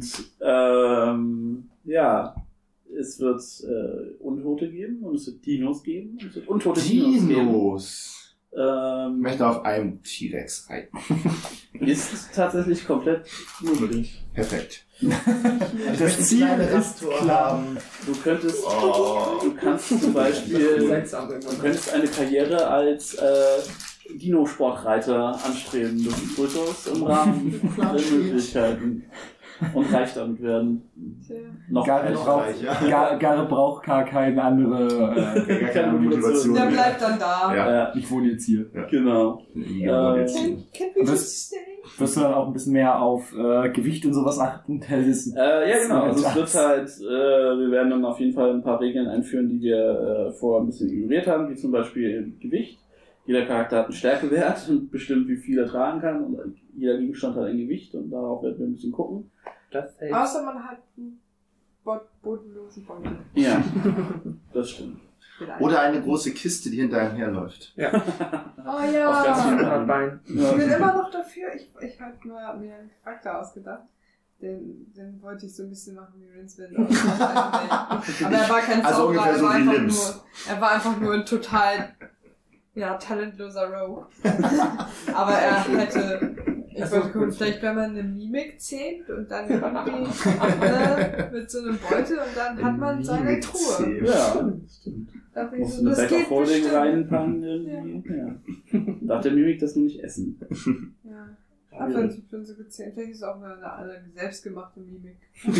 ähm, ja, es wird äh, Untote geben und es wird Dinos geben und es wird untote Dinos geben. Dinos. Ich Ähm, möchte auf einem T-Rex reiten. ist tatsächlich komplett möglich. Perfekt. Das Ziel ist klar. Du könntest, Oh. du kannst zum Beispiel, Seltsam du irgendwann. könntest eine Karriere als äh, Dino-Sportreiter anstreben. Das ist durchaus im Rahmen der Möglichkeiten. Und reich damit werden. Tja. Noch Gar, reicher. braucht, ja. gar, gar braucht gar keine andere. Äh, Gar keine Motivation. Der mehr. bleibt dann da. Ja. Ja, ich wohne jetzt hier. genau. Ja, Äh, jetzt. Can, can we Was? just stay? Wirst du dann auch ein bisschen mehr auf äh, Gewicht und sowas achten? Das ist, Äh, ja, genau. Also es Das- wird halt, äh, wir werden dann auf jeden Fall ein paar Regeln einführen, die wir äh, vorher ein bisschen ignoriert haben, wie zum Beispiel Gewicht. Jeder Charakter hat einen Stärkewert und bestimmt, wie viel er tragen kann. Und jeder Gegenstand hat ein Gewicht und darauf werden wir ein bisschen gucken. Das hält. Außer man hat einen bot bodenlosen Beute. Ja, das stimmt. Vielleicht. Oder eine große Kiste, die hinter einem herläuft. Oh Auf ja. ganz vielen Ein Bein. Ich bin immer noch dafür. Ich, ich habe mir mir einen Charakter ausgedacht. Den, den wollte ich so ein bisschen machen wie Rincewind. Aber er war kein Also Zauberer, ungefähr er so war wie einfach Limbs. nur, er war einfach nur ein total, ja, talentloser Rogue. Aber er hätte, ich wollte gucken, vielleicht wenn man eine Mimik zählt und dann irgendwie äh, mit so einem Beutel und dann hat man seine Truhe. Ja, stimmt. Da bin ich Musst so, du eine das Back of geht Holding bestimmt. reinpacken irgendwie? Ja. Nach der Mimik das nur nicht essen. Ja. Ah, für, für so gezählt. Vielleicht ist es auch eine, eine selbstgemachte Mimik.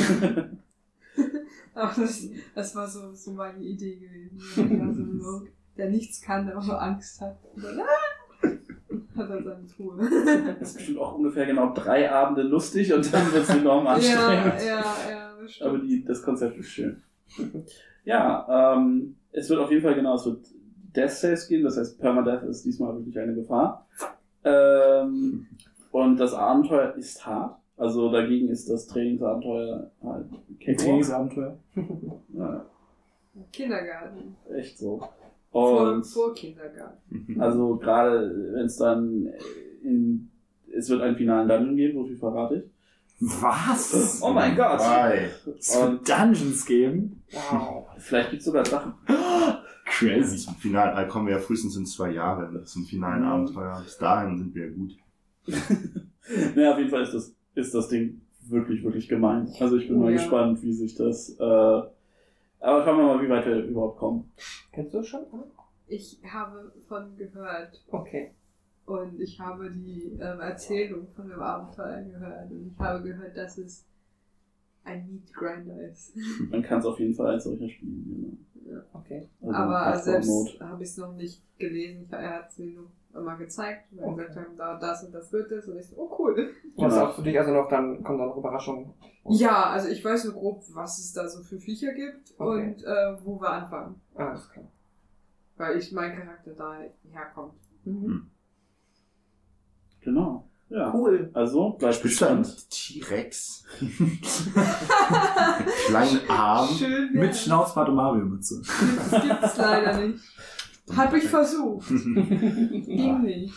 Aber das, das war so, so meine Idee gewesen. Ja, so ein Rogue, der nichts kann, der auch nur Angst hat. Und dann, ah, hat er seine Truhe. Das ist bestimmt auch ungefähr genau drei Abende lustig und dann wird es enorm Ja, anstrengend. ja, ja, das stimmt. Aber die, das Konzept ist schön. Ja, ähm, es wird auf jeden Fall genau, es wird Death Saves geben, das heißt Permadeath ist diesmal wirklich eine Gefahr. Ähm, und das Abenteuer ist hart, also dagegen ist das Trainingsabenteuer halt Cakewalk. Trainingsabenteuer. Ja, Kindergarten. echt so. Vor, Und vor Kindergarten. also gerade wenn es dann in, es wird einen finalen Dungeon geben, so viel verrate ich. Was? Oh mein Gott! Bye. Es wird Dungeons geben? Wow. Vielleicht gibt's sogar Drachen. Crazy. Zum Finalen, da kommen wir ja frühestens in zwei Jahre zum finalen Mhm. Abenteuer. Bis dahin sind wir gut. Naja, auf jeden Fall ist das, ist das Ding wirklich, wirklich gemein. Also ich bin Oh, mal ja. gespannt, wie sich das, äh, aber schauen wir mal, wie weit wir überhaupt kommen. Kennst du das schon? Ich habe von gehört. Okay. Und ich habe die ähm, Erzählung von dem Abenteuer gehört. Und ich habe gehört, dass es ein Meat Grinder ist. Man kann es auf jeden Fall als solcher spielen. Genau. Okay. Also Aber Hardcore selbst Mode. habe ich es noch nicht gelesen. Ich, er hat es mir nur immer gezeigt. Und Okay. gesagt haben, da, das und das wird es. Und ich so, oh cool. Was Genau. auch für dich also noch, dann kommen da noch Überraschungen. Ja, also ich weiß nur grob, was es da so für Viecher gibt. Okay. Und äh, wo wir anfangen. Ah, alles klar. Weil ich mein Charakter da herkommt. Mhm. Genau. Ja. Cool. Also, bleibt Bist du ein gespannt. T-Rex? Kleinen Arm. Schön Mit wär's. Schnauzbart und Mario-Mütze. Das gibt's leider nicht. Hab ich versucht. Ging nicht.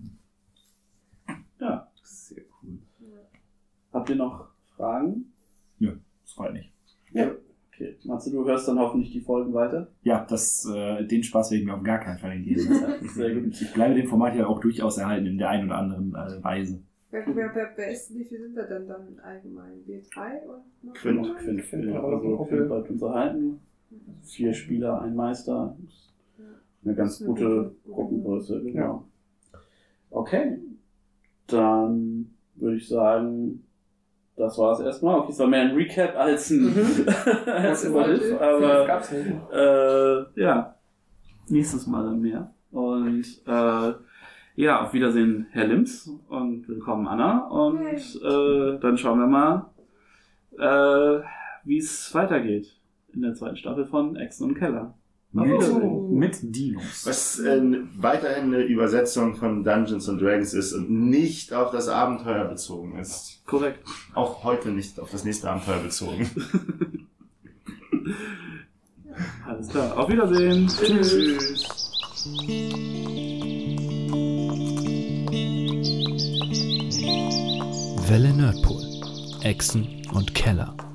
Ja. Sehr cool. Habt ihr noch Fragen? Das freut mich. Okay. Matze, du hörst dann hoffentlich die Folgen weiter. Ja, das, äh, den Spaß werde ich mir auf gar keinen Fall entgehen lassen. Sehr gut. Ich bleibe dem Format ja auch durchaus erhalten in der einen oder anderen äh, Weise. Wer, wer, wer, wer ist, wie viel sind wir denn dann allgemein? Wir drei und noch Quint, jemand? Quint, Quint, ja, aber noch ein also Kumpel. Quint bleibt uns erhalten. Vier Spieler, ein Meister. Eine ganz Das ist eine gute gute- gute Gruppengröße, genau. Okay. Dann würde ich sagen, das war es erstmal. Okay, es war mehr ein Recap als ein, als ein What If, Das aber gab's nicht. äh, ja, nächstes Mal dann mehr. Und äh, ja, auf Wiedersehen, Herr Lims, und willkommen, Anna. Und äh, dann schauen wir mal, äh, wie es weitergeht in der zweiten Staffel von Echsen und Keller. Auf Mit, Wiedersehen. mit Dinos. Was äh, weiterhin eine Übersetzung von Dungeons and Dragons ist und nicht auf das Abenteuer bezogen ist. Korrekt. Auch heute nicht auf das nächste Abenteuer bezogen. Alles klar. Auf Wiedersehen. Tschüss. Welle Nerdpool. Echsen und Keller.